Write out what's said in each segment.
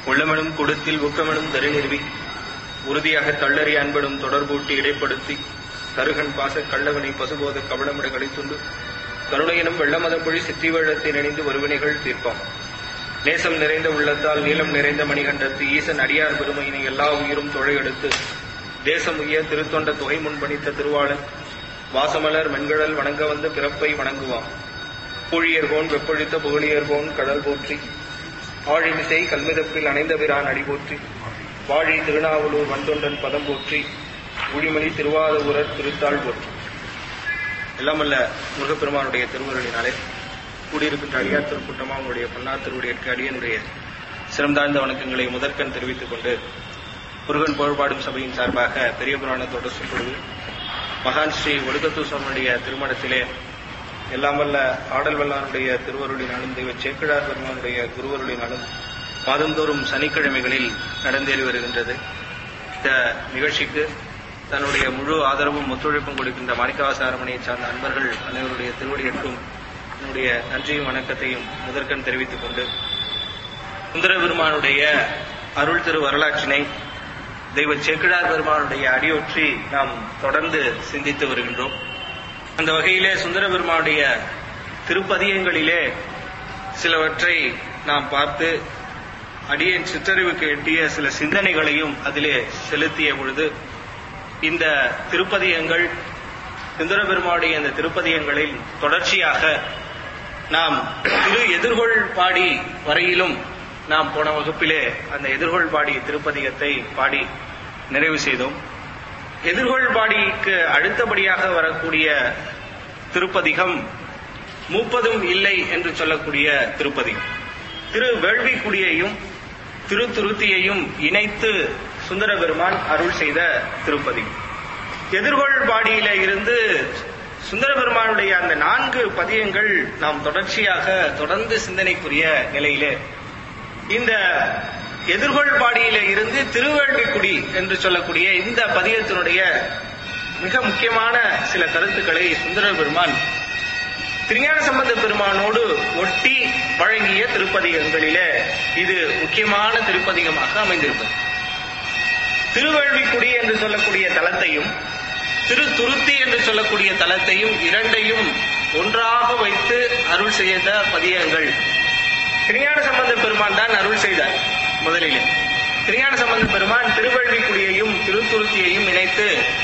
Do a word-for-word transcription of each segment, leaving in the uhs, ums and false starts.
உள்ளமெனும் கொடுத்தில் ஊக்கமெனும் தருநிறுவி உறுதியாக தள்ளறி அன்பெனும் தொடர்பூட்டி இடைப்படுத்தி தருகன் பாச கள்ளவனை பசுபோத கவளமிட கழித்துண்டு கருணையெனும் வெள்ளமதம்பொழி சித்திவழத்தை நினைந்து ஒருவினைகள் தீர்ப்பான். நேசம் நிறைந்த உள்ளத்தால் நீளம் நிறைந்த மணிகண்டத்து ஈசன் அடியார் பெருமையினை எல்லா உயிரும் தொழையெடுத்து தேசம் உய்ய திருத்தொண்ட தொகை முன்பணித்த திருவாளன் வாசமலர் மென்கடல் வணங்க வந்த பிறப்பை வணங்குவான். பூழியர்கோன் வெப்பொழித்த புகழியர்கோன் கடல் போற்றி ஆழிமிசை கல்மிதப்பில் அணைந்தபிரான் அடி போற்றி வாழி திருநாவலூர் வந்தொண்டன் பதம் போற்றி ஊழிமணி திருவாத ஊரர் திருத்தாள் போற்றி. எல்லாம் அல்ல முருகப்பெருமானுடைய திருவுருளினாலே கூடியிருக்கின்ற அடியார் திருக்கூட்டமா உங்களுடைய பொன்னார் திருவுடையற்கு அடியனுடைய சிறந்தாழ்ந்த வணக்கங்களை முதற்கண் தெரிவித்துக் கொண்டு முருகன் புகழ்பாடும் சபையின் சார்பாக பெரிய புராணத்தோடு சொற்பொழுது மகான் ஸ்ரீ ஒடுக்கத்தூ சுவாமியுடைய திருமணத்திலே எல்லாம் வல்ல ஆடல் வல்லாருடைய திருவருளினாலும் தெய்வ சேக்கிழார் பெருமானுடைய குருவருளினாலும் மாதந்தோறும் சனிக்கிழமைகளில் நடந்தேறி வருகின்றது. இந்த நிகழ்ச்சிக்கு தன்னுடைய முழு ஆதரவும் ஒத்துழைப்பும் கொடுக்கின்ற மாணிக்கவாச அரமனையை சார்ந்த அன்பர்கள் அனைவருடைய திருவடியற்கும் என்னுடைய நன்றியும் வணக்கத்தையும் முதற்கண் தெரிவித்துக் கொண்டு சுந்தர பெருமானுடைய அருள் திரு வரலாற்றினை தெய்வ சேக்கிழார் பெருமானுடைய அடியொற்றி நாம் தொடர்ந்து சிந்தித்து வருகின்றோம். அந்த வகையிலே சுந்தர பெருமானுடைய திருப்பதியங்களிலே சிலவற்றை நாம் பார்த்து அடியேன் சிற்றறிவுக்கு எட்டிய சில சிந்தனைகளையும் அதிலே செலுத்திய பொழுது இந்த திருப்பதியங்கள் சுந்தர பெருமானுடைய இந்த திருப்பதியங்களில் தொடர்ச்சியாக நாம் திரு எதிர்கொள் பாடி வரையிலும் நாம் போன வகுப்பிலே அந்த எதிர்கொள் பாடி திருப்பதிகத்தை பாடி நிறைவு செய்தோம். எதிர்கொள் பாடிக்கு அடுத்தபடியாக வரக்கூடிய திருப்பதிகம் மூப்பதும் இல்லை என்று சொல்லக்கூடிய திருப்பதிகம். திரு வேள்விக்குடியையும் திரு துருத்தியையும் இணைத்து சுந்தர பெருமான் அருள் செய்த திருப்பதிகம். எதிர்கொள் பாடியில இருந்து சுந்தர பெருமானுடைய அந்த நான்கு பதியங்கள் நாம் தொடர்ச்சியாக தொடர்ந்து சிந்தனைக்குரிய நிலையிலே இந்த எதிர்கொள் பாடியில இருந்து திருவேள்விக்குடி என்று சொல்லக்கூடிய இந்த பதியத்தினுடைய மிக முக்கியமான சில கருத்துக்களை சுந்தர பெருமான் திருஞான சம்பந்த பெருமானோடு ஒட்டி வழங்கிய திருப்பதிகங்களிலே இது முக்கியமான திருப்பதிகமாக அமைந்திருப்பது. திருவேள்விக்குடி என்று சொல்லக்கூடிய தலத்தையும் திரு துருத்தி என்று சொல்லக்கூடிய தலத்தையும் இரண்டையும் ஒன்றாக வைத்து அருள் செய்த பதியங்கள் திருஞான சம்பந்த பெருமான் தான் அருள் செய்தார். முதலிலே திருஞான சம்பந்த பெருமான் திருவேள்விக்குடியையும் திருத்துருத்தியையும் இணைத்து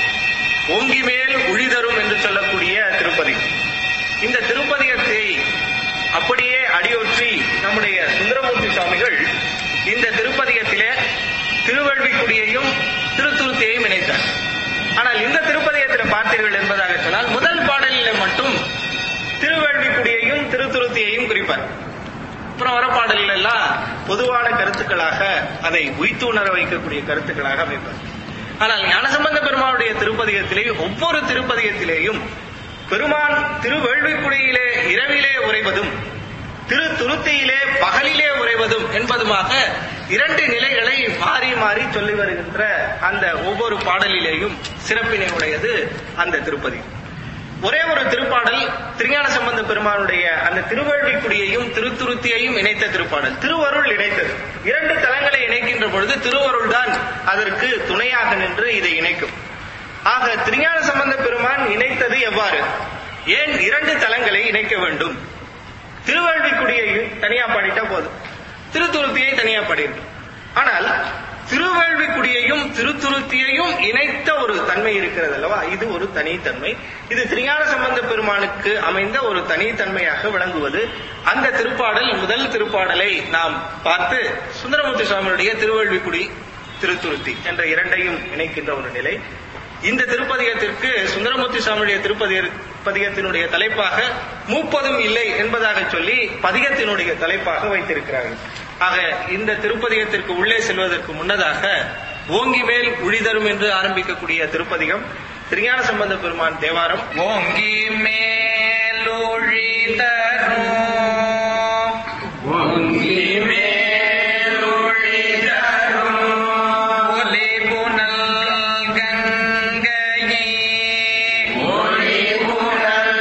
ஓங்கி மேல் உழிதரும் என்று சொல்லக்கூடிய திருப்பதிகம். இந்த திருப்பதிகத்தை அப்படியே அடியொற்றி நம்முடைய சுந்தரமூர்த்தி சுவாமிகள் இந்த திருப்பதிகத்திலே திருவேள்விக்குடியையும் திருத்துருத்தியையும் இணைத்தார். ஆனால் இந்த திருப்பதிகத்தில் பார்த்தீர்கள் என்பதாக சொன்னால் முதல் பாடலில் மட்டும் திருவேள்விக்குடியையும் திருத்துருத்தியையும் குறிப்பார். அப்புறம் வர பாடல்கள் எல்லாம் பொதுவான கருத்துக்களாக அதை உய்த்து உணர வைக்கக்கூடிய கருத்துக்களாக அமைப்பார். ஆனால் ஞானசம்பந்த பெருமானுடைய திருப்பதிகத்திலே ஒவ்வொரு திருப்பதிகத்திலேயும் பெருமான் திருவேள்விக்குடியிலே இரவிலே உறைவதும் திரு துருத்தியிலே பகலிலே உறைவதும் என்பதுமாக இரண்டு நிலைகளை மாறி மாறி சொல்லி வருகின்ற அந்த ஒவ்வொரு பாடலிலேயும் சிறப்பினை உடையது அந்த திருப்பதிகம். ஒரே ஒரு திருப்பாடல் திருஞான சம்பந்த பெருமானுடைய அந்த திருவேள்விக்குடியையும் திருத்துருத்தியையும் இணைத்த திருப்பாடல், திருவருள் இணைத்தது. இரண்டு தலங்களை இணைக்கின்ற பொழுது திருவருள் தான் அதற்கு துணையாக நின்று இதை இணைக்கும். ஆக திருஞான சம்பந்த பெருமான் இணைத்தது எவ்வாறு? ஏன் இரண்டு தலங்களை இணைக்க வேண்டும்? திருவேள்விக்குடியையும் தனியா பாடிட்டா போதும், திருத்துருத்தியை தனியா பாடியிருக்கும். ஆனால் திருவேள்விக்குடியையும் திருத்துருத்தியையும் இணைத்த ஒரு தன்மை இருக்கிறது அல்லவா, இது ஒரு தனித்தன்மை. இது திருஞான சம்பந்த பெருமானுக்கு அமைந்த ஒரு தனித்தன்மையாக விளங்குவது. அந்த திருப்பாடல் முதல் திருப்பாடலை நாம் பார்த்து சுந்தரமூர்த்தி சுவாமியுடைய திருவேள்விக்குடி திருத்துருத்தி என்ற இரண்டையும் இணைக்கின்ற ஒரு நிலை. இந்த திருப்பதிகத்திற்கு சுந்தரமூர்த்தி சுவாமியுடைய திருப்பதி பதிகத்தினுடைய தலைப்பாக மூப்பதும் இல்லை என்பதாக சொல்லி பதிகத்தினுடைய தலைப்பாக வைத்திருக்கிறார்கள். ஆக இந்த திருப்பதிகத்திற்கு உள்ளே செல்வதற்கு முன்னதாக ஓங்கி மேல் உழிதரும் என்று ஆரம்பிக்கக்கூடிய திருப்பதிகம் திருஞான சம்பந்த பெருமான் தேவாரம். ஓங்கி மேல் உழிதரும் ஓங்கி மேல் உழிதரும் ஒலி புனல் கங்கையே ஒலி புனல்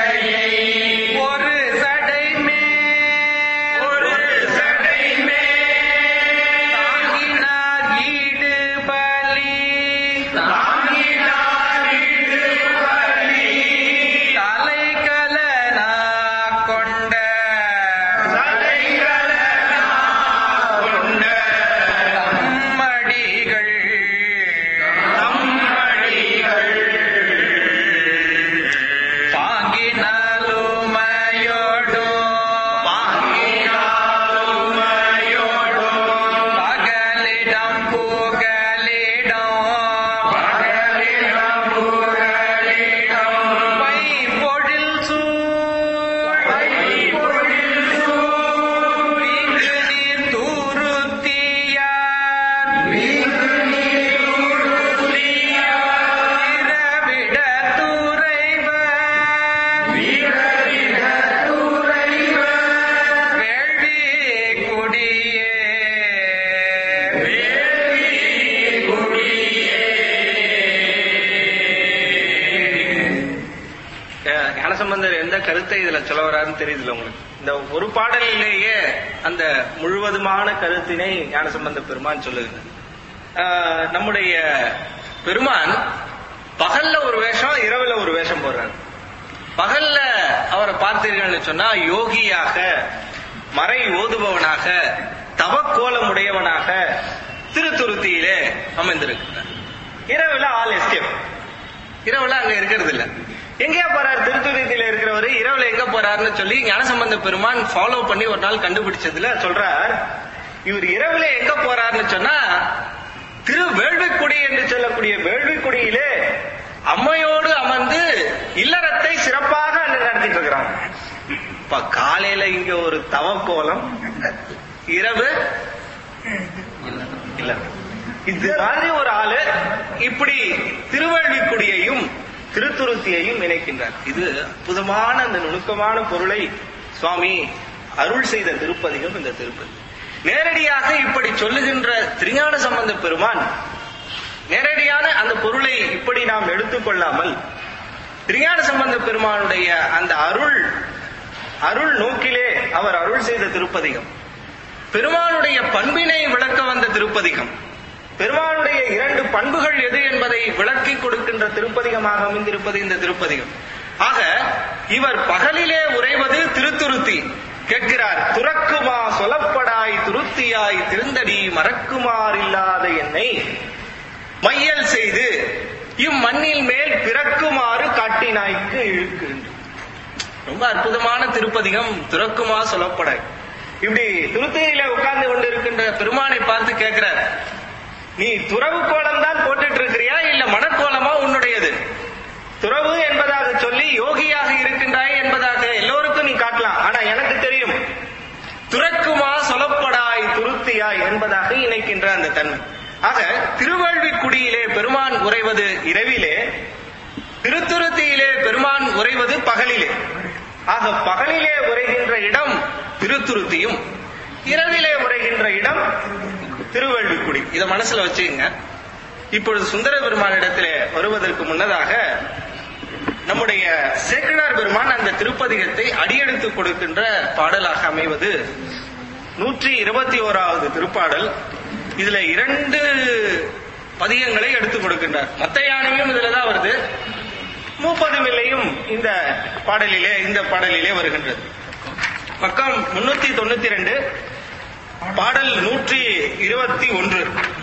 கங்கையே ஒரு சடை மேல் ஒரு சடை மேல் ஞானசம்பந்தர் எந்த கருத்தை இதுல சொல்ல வராருன்னு தெரியுதுல உங்களுக்கு. இந்த ஒரு பாடலிலேயே அந்த முழுவதுமான கருத்தினை ஞானசம்பந்த பெருமான் சொல்லுகிறார். நம்முடைய பெருமான் பகல்ல ஒரு வேஷம், இரவுல ஒரு வேஷம் போடுறாரு. பகல்ல அவரை பார்த்தீர்கள்னு சொன்னா யோகியாக, மறை ஓதுபவனாக, தவக்கோலம் உடையவனாக திருத்துருத்தியிலே அமைந்திருக்கிறார். இரவுல ஆல் எஸ்கேப், இரவுல அங்க இருக்கிறது இல்ல. எங்கேயா போறாரு திருத்துருத்தியில இருக்கிறவரு, இரவுல எங்க போறாருன்னு சொல்லி ஞானசம்பந்த பெருமான் ஃபாலோ பண்ணி ஒரு நாள் கண்டுபிடிச்சதுல சொல்றார், இவர் இரவுல எங்க போறாருன்னு சொன்னா திரு வேள்விக்குடி என்று சொல்லக்கூடிய வேள்விக்குடியிலே அம்மையோடு அமர்ந்து இல்லறத்தை சிறப்பாக நடத்திட்டு இருக்கிறாங்க. இப்ப காலையில இங்க ஒரு தவக்கோலம், இரவு இல்ல. இது மாதிரி ஒரு ஆளு இப்படி திருவேள்விக்குடியையும் திருத்துருத்தியையும் இணைக்கின்றார். இது அற்புதமான அந்த நுணுக்கமான பொருளை சுவாமி அருள் செய்த திருப்பதிகம் இந்த திருப்பதி. நேரடியாக இப்படி சொல்லுகின்ற திருஞான சம்பந்த பெருமான் நேரடியான அந்த பொருளை இப்படி நாம் எடுத்துக்கொள்ளாமல் திருஞான சம்பந்த பெருமானுடைய அந்த அருள் அருள் நோக்கிலே அவர் அருள் செய்த திருப்பதிகம், பெருமானுடைய பண்பினை விளக்க வந்த திருப்பதிகம், பெருமானுடைய இரண்டு பண்புகள் எது என்பதை விளக்கி கொடுக்கின்ற திருப்பதிகமாக அமைந்திருப்பது இந்த திருப்பதிகம். ஆக இவர் பகலிலே உரைவது திருத்துருத்தி. கேட்கிறார், துறக்குமா சொலப்படாய் துருத்தியாய் திருந்தடி மறக்குமார் இல்லாத என்னை மையல் செய்து இம்மண்ணில் மேல் பிறக்குமாறு காட்டினாய்க்கு இழுக்கு. ரொம்ப அற்புதமான திருப்பதிகம். துறக்குமா சொல்லப்படாய். இப்படி துருத்தியில உட்கார்ந்து கொண்டிருக்கின்ற பெருமானை பார்த்து கேட்கிறார், நீ துறவு கோலம் தான் போட்டுட்டு இருக்கிறியா இல்ல மனக்கோலமா உன்னுடையது? துறவு என்பதாக சொல்லி யோகியாக இருக்கின்றாய் என்பதாக எல்லோருக்கும் நீ காட்டலாம். ஆனா எனக்கு தெரியும் துறக்குமா சொல்லப்படாய் துருத்தியாய் என்பதாக இணைக்கின்ற அந்த தன்மை. ஆக திருவேள்விக்குடியிலே பெருமான் உறைவது இரவிலே, திருத்துருத்தியிலே பெருமான் உறைவது பகலிலே. ஆக பகலிலே உரைகின்ற இடம் திருத்துருத்தியும், இரவிலே உரைகின்ற இடம் திருவேள்விக்குடி. இத மனசுல வச்சுங்க. இப்பொழுது சுந்தர பெருமானிடத்திலே வருவதற்கு முன்னதாக நம்முடைய சேக்கிழார் பெருமான் அந்த திருப்பதிகத்தை அடியெடுத்து கொடுக்கின்ற பாடலாக அமைவது நூற்றி இருபத்தி ஓராவது திருப்பாடல். இதுல இரண்டு பதிகங்களை எடுத்துக் கொடுக்கின்றார். மத்த யானையும் இதுலதான் வருது, மூப்பது மில்லையும் இந்த பாடலிலே இந்த பாடலிலே வருகின்றது. பக்கம் முன்னூத்தி தொண்ணூத்தி ரெண்டு, பாடல் நூற்றி இருபத்தி ஒன்று.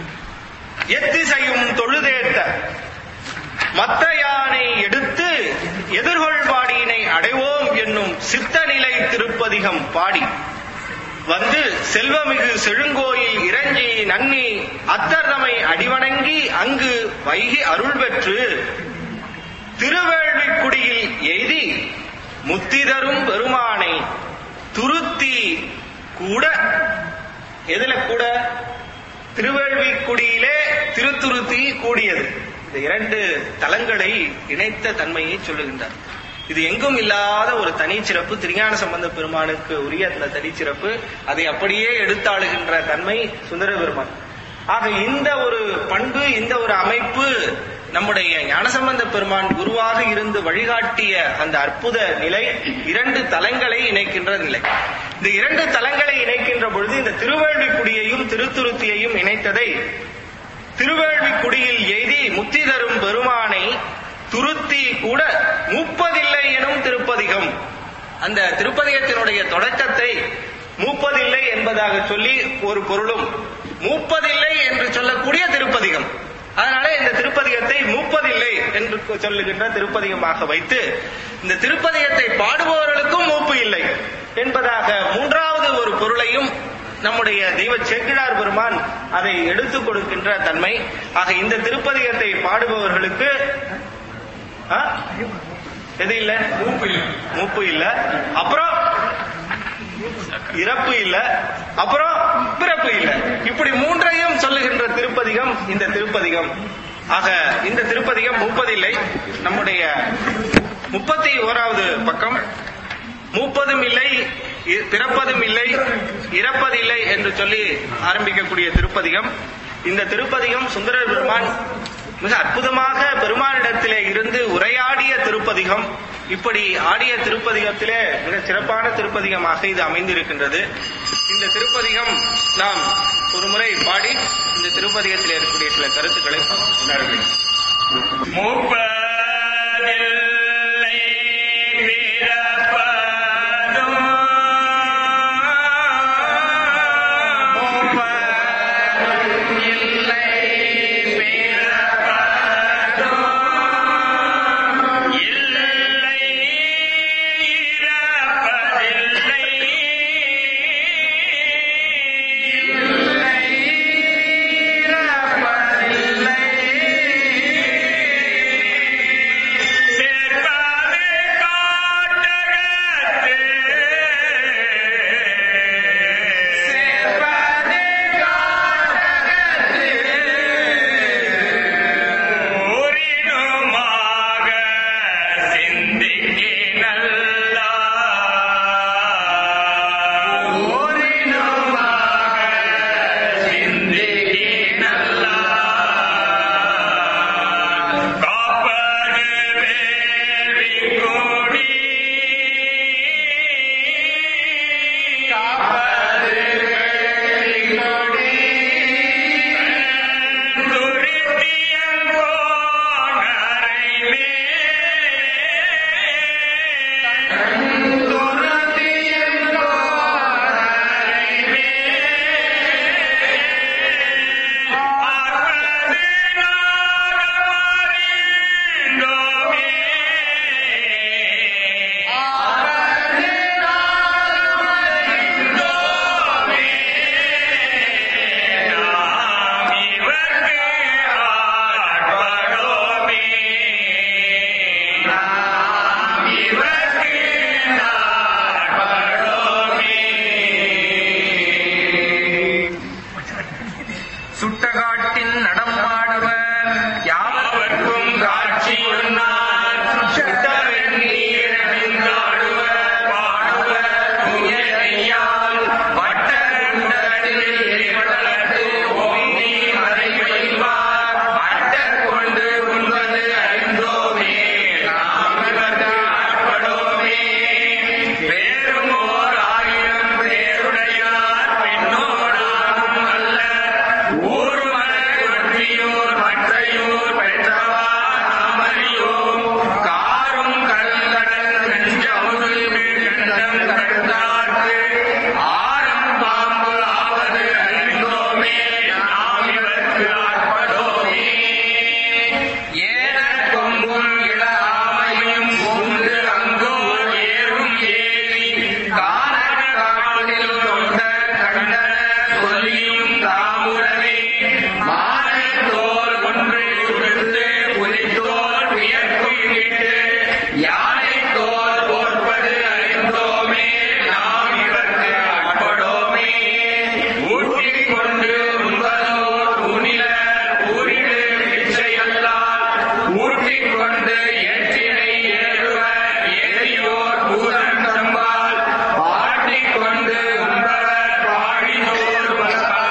எத்திசையும் தொழுதேத்த மத்த யானை எடுத்து எதிர்கொள்பாடியினை அடைவோம் என்னும் சித்த நிலை திருப்பதிகம் பாடி வந்து செல்வமிகு செழுங்கோயில் இறஞ்சி நன்னி அத்தர்தமை அடிவணங்கி அங்கு வைகி அருள் பெற்று திருவேள்விக்குடியில் எய்தி முத்திதரும் பெருமானை துருத்தி கூட. எதுல கூட? திருவேள்விக்குடியிலே திருத்துருத்தி கூடியது. இந்த இரண்டு தலங்களை இணைத்த தன்மையை சொல்லுகின்றார். இது எங்கும் இல்லாத ஒரு தனிச்சிறப்பு, திருஞான சம்பந்த பெருமானுக்கு உரிய அந்த தனிச்சிறப்பு. அதை அப்படியே எடுத்தாளுகின்ற தன்மை சுந்தர பெருமான். ஆக இந்த ஒரு பண்பு, இந்த ஒரு அமைப்பு நம்முடைய ஞானசம்பந்த பெருமான் குருவாக இருந்து வழிகாட்டிய அந்த அற்புத நிலை, இரண்டு தலங்களை இணைக்கின்ற நிலை. இந்த இரண்டு தலங்களை இணைக்கின்ற பொழுது இந்த திருவேள்விக்குடியையும் திருத்துருத்தியையும் இணைத்ததை திருவேள்விக்குடியில் எய்தி முத்தி தரும் பெருமானை துருத்தி கூட மூப்பதில்லை எனும் திருப்பதிகம். அந்த திருப்பதிகத்தினுடைய தொடக்கத்தை மூப்பதில்லை என்பதாக சொல்லி ஒரு பொருளும், மூப்பதில்லை என்று சொல்லக்கூடிய திருப்பதிகம். அதனால இந்த திருப்பதிகத்தை மூப்பதில்லை என்று சொல்லுகின்ற திருப்பதிகமாக வைத்து இந்த திருப்பதிகத்தை பாடுபவர்களுக்கும் மூப்பு இல்லை என்பதாக மூன்றாவது ஒரு பொருளையும் நம்முடைய தெய்வ சேக்கிழார் பெருமான் அதை எடுத்துக் கொடுக்கின்ற தன்மை. ஆக இந்த திருப்பதிகத்தை பாடுபவர்களுக்கு எது இல்ல? மூப்பு இல்ல, அப்புறம் இறப்பு இல்ல, அப்புறம் பிறப்பு இல்ல. இப்படி மூன்றையும் சொல்லுகின்ற திருப்பதிகம் இந்த திருப்பதிகம். ஆக இந்த திருப்பதிகம் மூப்பதில்லை. நம்முடைய முப்பத்தி ஓராவது பக்கம் மூப்பதும் இல்லை, பிறப்பதும் இல்லை, இறப்பதில்லை என்று சொல்லி ஆரம்பிக்கக்கூடிய திருப்பதிகம். இந்த திருப்பதிகம் சுந்தர பெருமான் மிக அற்புதமாக பெருமானிடத்திலே இருந்து உரையாடிய திருப்பதிகம். இப்படி ஆடிய திருப்பதிகத்திலே மிக சிறப்பான திருப்பதிகமாக இது அமைந்திருக்கின்றது. இந்த திருப்பதிகம் நாம் ஒரு முறை பாடி இந்த திருப்பதிகத்தில் இருக்கக்கூடிய சில கருத்துக்களை உணர்கிறோம். பாடினோர்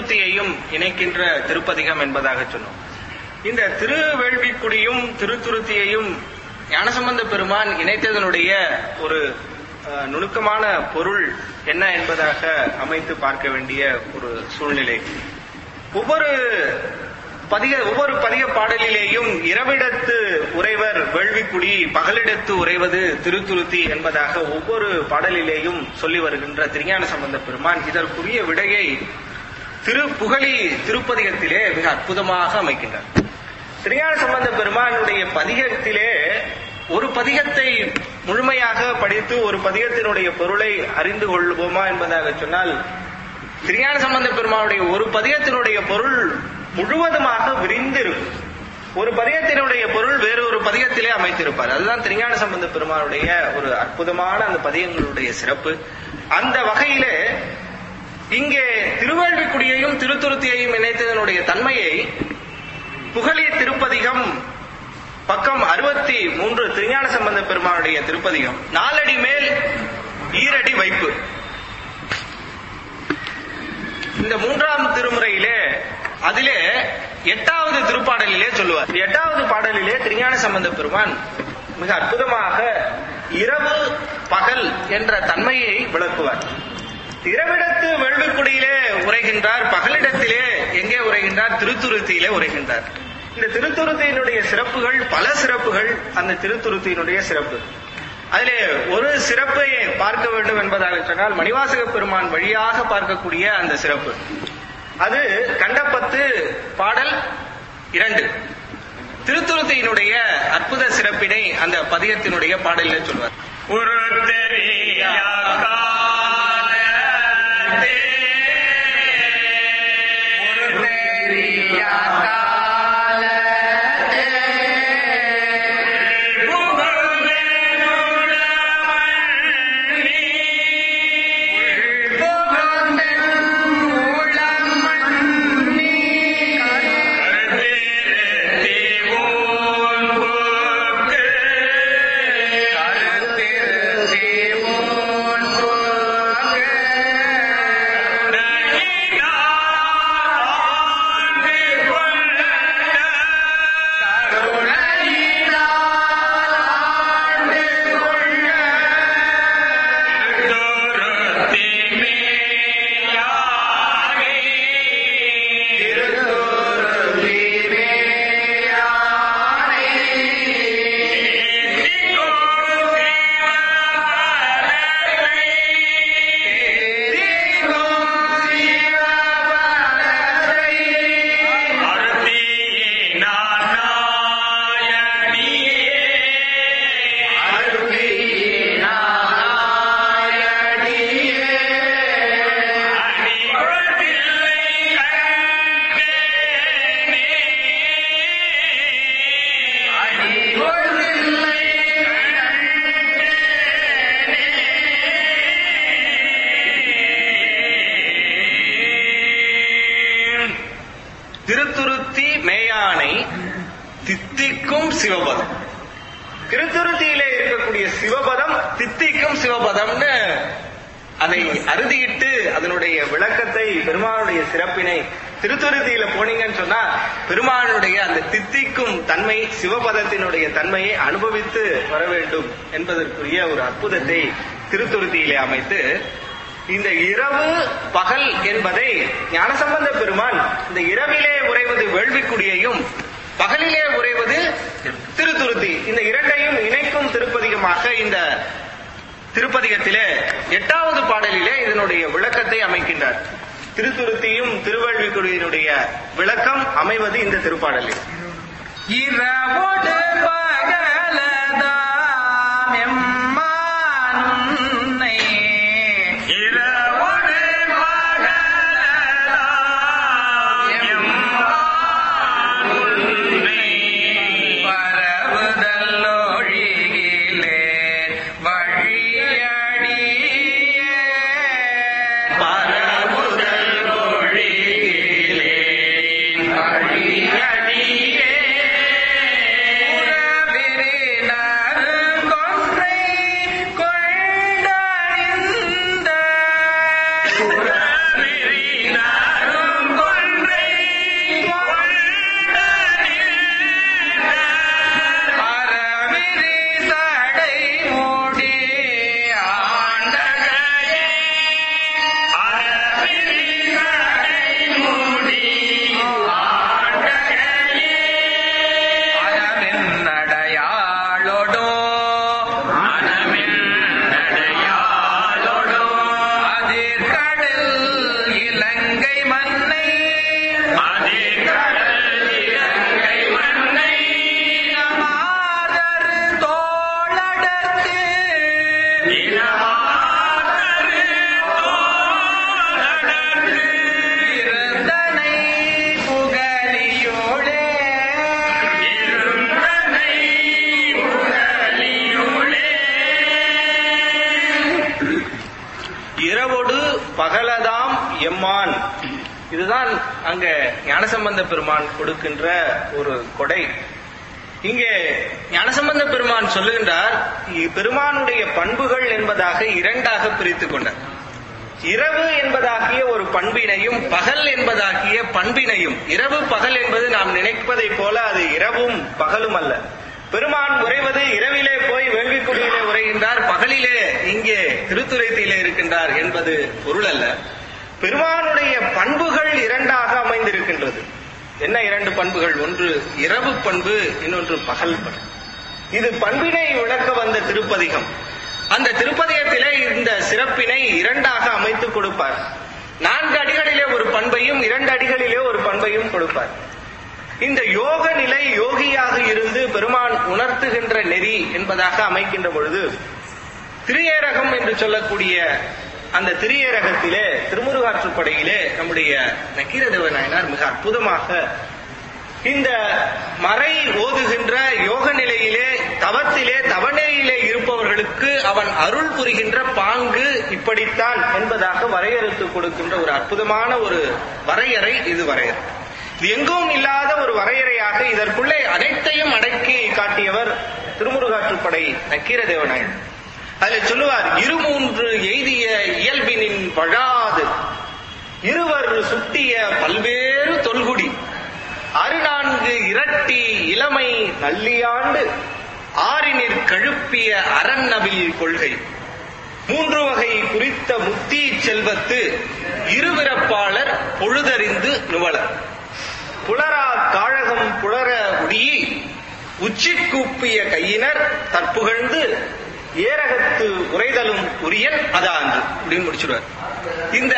திருத்துருத்தியையும் இணைக்கின்ற திருப்பதிகம் என்பதாக சொன்னோம். இந்த திருவேள்விக்குடியும் திருத்துருத்தியையும் ஞானசம்பந்த பெருமான் இணைத்ததனுடைய ஒரு நுணுக்கமான பொருள் என்ன என்பதாக அமைத்து பார்க்க வேண்டிய ஒரு சூழ்நிலை. ஒவ்வொரு பதிக ஒவ்வொரு பதிக பாடலிலேயும் இரவிடத்து உறைவர் வேள்விக்குடி, பகலிடத்து உறைவது திருத்துருத்தி என்பதாக ஒவ்வொரு பாடலிலேயும் சொல்லி வருகின்ற திருஞான சம்பந்த பெருமான் இதற்குரிய விடையை திருப்புகழி திருப்பதிகத்திலே மிக அற்புதமாக அமைக்கின்றார். திருஞான சம்பந்த பெருமானுடைய பதிகத்திலே ஒரு பதிகத்தை முழுமையாக படித்து ஒரு பதிகத்தினுடைய பொருளை அறிந்து கொள்வோமா என்பதாக சொன்னால், திருஞான சம்பந்த பெருமானுடைய ஒரு பதிகத்தினுடைய பொருள் முழுவதுமாக விரிந்து இருக்கும். ஒரு பதிகத்தினுடைய பொருள் வேறொரு பதிகத்திலே அமைத்திருப்பார். அதுதான் திருஞான சம்பந்த பெருமானுடைய ஒரு அற்புதமான அந்த பதிகங்களுடைய சிறப்பு. அந்த வகையிலே இங்கே திருவேள்விக்குடியையும் திருத்துருத்தியையும் இணைத்ததனுடைய தன்மையை புகழி திருப்பதிகம் பக்கம் அறுபத்தி மூன்று திருஞான சம்பந்த பெருமானுடைய திருப்பதிகம் நாலடி மேல் ஈரடி வைப்பு, இந்த மூன்றாம் திருமுறையிலே அதிலே எட்டாவது திருப்பாடலிலே சொல்லுவார். எட்டாவது பாடலிலே திருஞான சம்பந்த பெருமான் மிக அற்புதமாக இரவு பகல் என்ற தன்மையை விளக்குவார். இரவிடத்து வேள்விக்குடியிலே உரைகின்றார், பகலிடத்திலே எங்கே உரைகின்றார்? திருத்துருத்தியிலே உரைகின்றார். இந்த திருத்துருத்தியினுடைய சிறப்புகள் பல சிறப்புகள். அந்த திருத்துருத்தியினுடைய சிறப்பு அதிலே ஒரு சிறப்பை பார்க்க வேண்டும் என்பதாக சொன்னால், மணிவாசக பெருமான் வழியாக பார்க்கக்கூடிய அந்த சிறப்பு அது கண்டப்பத்து பாடல் இரண்டு. திருத்துருத்தியினுடைய அற்புத சிறப்பினை அந்த பதிகத்தினுடைய பாடலில் சொல்வார். ஒரு திருத்துருத்தி மேயானை தித்திக்கும் சிவபதம். திருத்துருத்தியிலே இருக்கக்கூடிய சிவபதம் தித்திக்கும் சிவபதம்னு அதை அறுதியிட்டு அதனுடைய விளக்கத்தை, பெருமானுடைய சிறப்பினை திருத்துருத்தியில போனீங்கன்னு சொன்னா பெருமானுடைய அந்த தித்திக்கும் தன்மை, சிவபதத்தினுடைய தன்மையை அனுபவித்து வர வேண்டும் என்பதற்குரிய ஒரு அற்புதத்தை திருத்துருத்தியிலே அமைத்து, இந்த இரவு பகல் என்பதை ஞானசம்பந்த பெருமான் இந்த இரவிலே உறைவது வேள்விக்குடியையும் பகலிலே உறைவது திருத்துருத்தி, இந்த இரண்டையும் இணைக்கும் திருப்பதிகமாக இந்த திருப்பதிகத்திலே எட்டாவது பாடலிலே இதனுடைய விளக்கத்தை அமைக்கின்றார். திருத்துருத்தியும் திருவேள்விக்குடியினுடைய விளக்கம் அமைவது இந்த திருப்பாடலில். இரவோடு பகலதாம் எம்மானுன்னை இரவோடு பகலதாம் எம்மானுன்னை பரவுதல்லொழிகிலே வழியடியே பரவுதல்லொழிகிலே வழியடியே உறவிலே பெருமான். இதுதான் அங்க ஞானசம்பந்த பெருமான் கொடுக்கின்ற ஒரு கொடை. இங்கே ஞானசம்பந்த பெருமான் சொல்லுகின்றார், பெருமானுடைய பண்புகள் என்பதாக இரண்டாக பிரித்துக் கொண்டார். இரவு என்பதாகிய ஒரு பண்பினையும் பகல் என்பதாகிய பண்பினையும். இரவு பகல் என்பது நாம் நினைப்பதை போல அது இரவும் பகலும் அல்ல. பெருமான் உறைவது இரவிலே போய் வேள்விக்குடியிலே உரைகின்றார், பகலிலே இங்கே திருத்துறைத்திலே இருக்கின்றார் என்பது பொருள் அல்ல. பெருமானுடைய பண்புகள் இரண்டாக அமைந்திருக்கின்றது. என்ன இரண்டு பண்புகள்? ஒன்று இரவு பண்பு, இன்னொன்று பகல் பண்பு. இது பண்பினை விளக்க வந்த திருப்பதிகம். அந்த திருப்பதிகத்திலே இந்த சிறப்பினை இரண்டாக அமைத்துக் கொடுப்பார். நான்கு அடிகளிலே ஒரு பண்பையும் இரண்டு அடிகளிலே ஒரு பண்பையும் கொடுப்பார். இந்த யோக நிலை யோகியாக இருந்து பெருமான் உணர்த்துகின்ற நெறி என்பதாக அமைக்கின்ற பொழுது திரியேரகம் என்று சொல்லக்கூடிய அந்த திரியேரகத்திலே திருமுருகாற்றுப்படையிலே நம்முடைய நக்கீரதேவ நாயனார் மிக அற்புதமாக இந்த மறை ஓதுகின்ற யோக நிலையிலே தவத்திலே தவநெறியிலே இருப்பவர்களுக்கு அவன் அருள் புரிகின்ற பாங்கு இப்படித்தான் என்பதாக வரையறுத்து கொடுக்கின்ற ஒரு அற்புதமான ஒரு வரையறை இது வரையறை. இது எங்கும் இல்லாத ஒரு வரையறையாக இதற்குள்ளே அனைத்தையும் அடக்கி காட்டியவர் திருமுருகாற்றுப்படை நக்கீரதேவ நாயனார். அதில் சொல்லுவார், இருமூன்று எய்திய இயல்பினின் பழாது இருவர் சுட்டிய பல்வேறு தொல்குடி அறுநான்கு இரட்டி இளமை நல்லியாண்டு ஆறினிற் கழுப்பிய அரண்நவில் கொள்கை மூன்று வகை குறித்த முத்தி செல்வத்து இருவிறப்பாளர் பொழுதறிந்து நுவலர் புலரா காழகம் புலர உடியி உச்சி கூப்பிய கையினர் தற்புகழ்ந்து ஏரகத்து உரைதலும் உரியன் அதான்று அப்படின்னு முடிச்சுடுவார். இந்த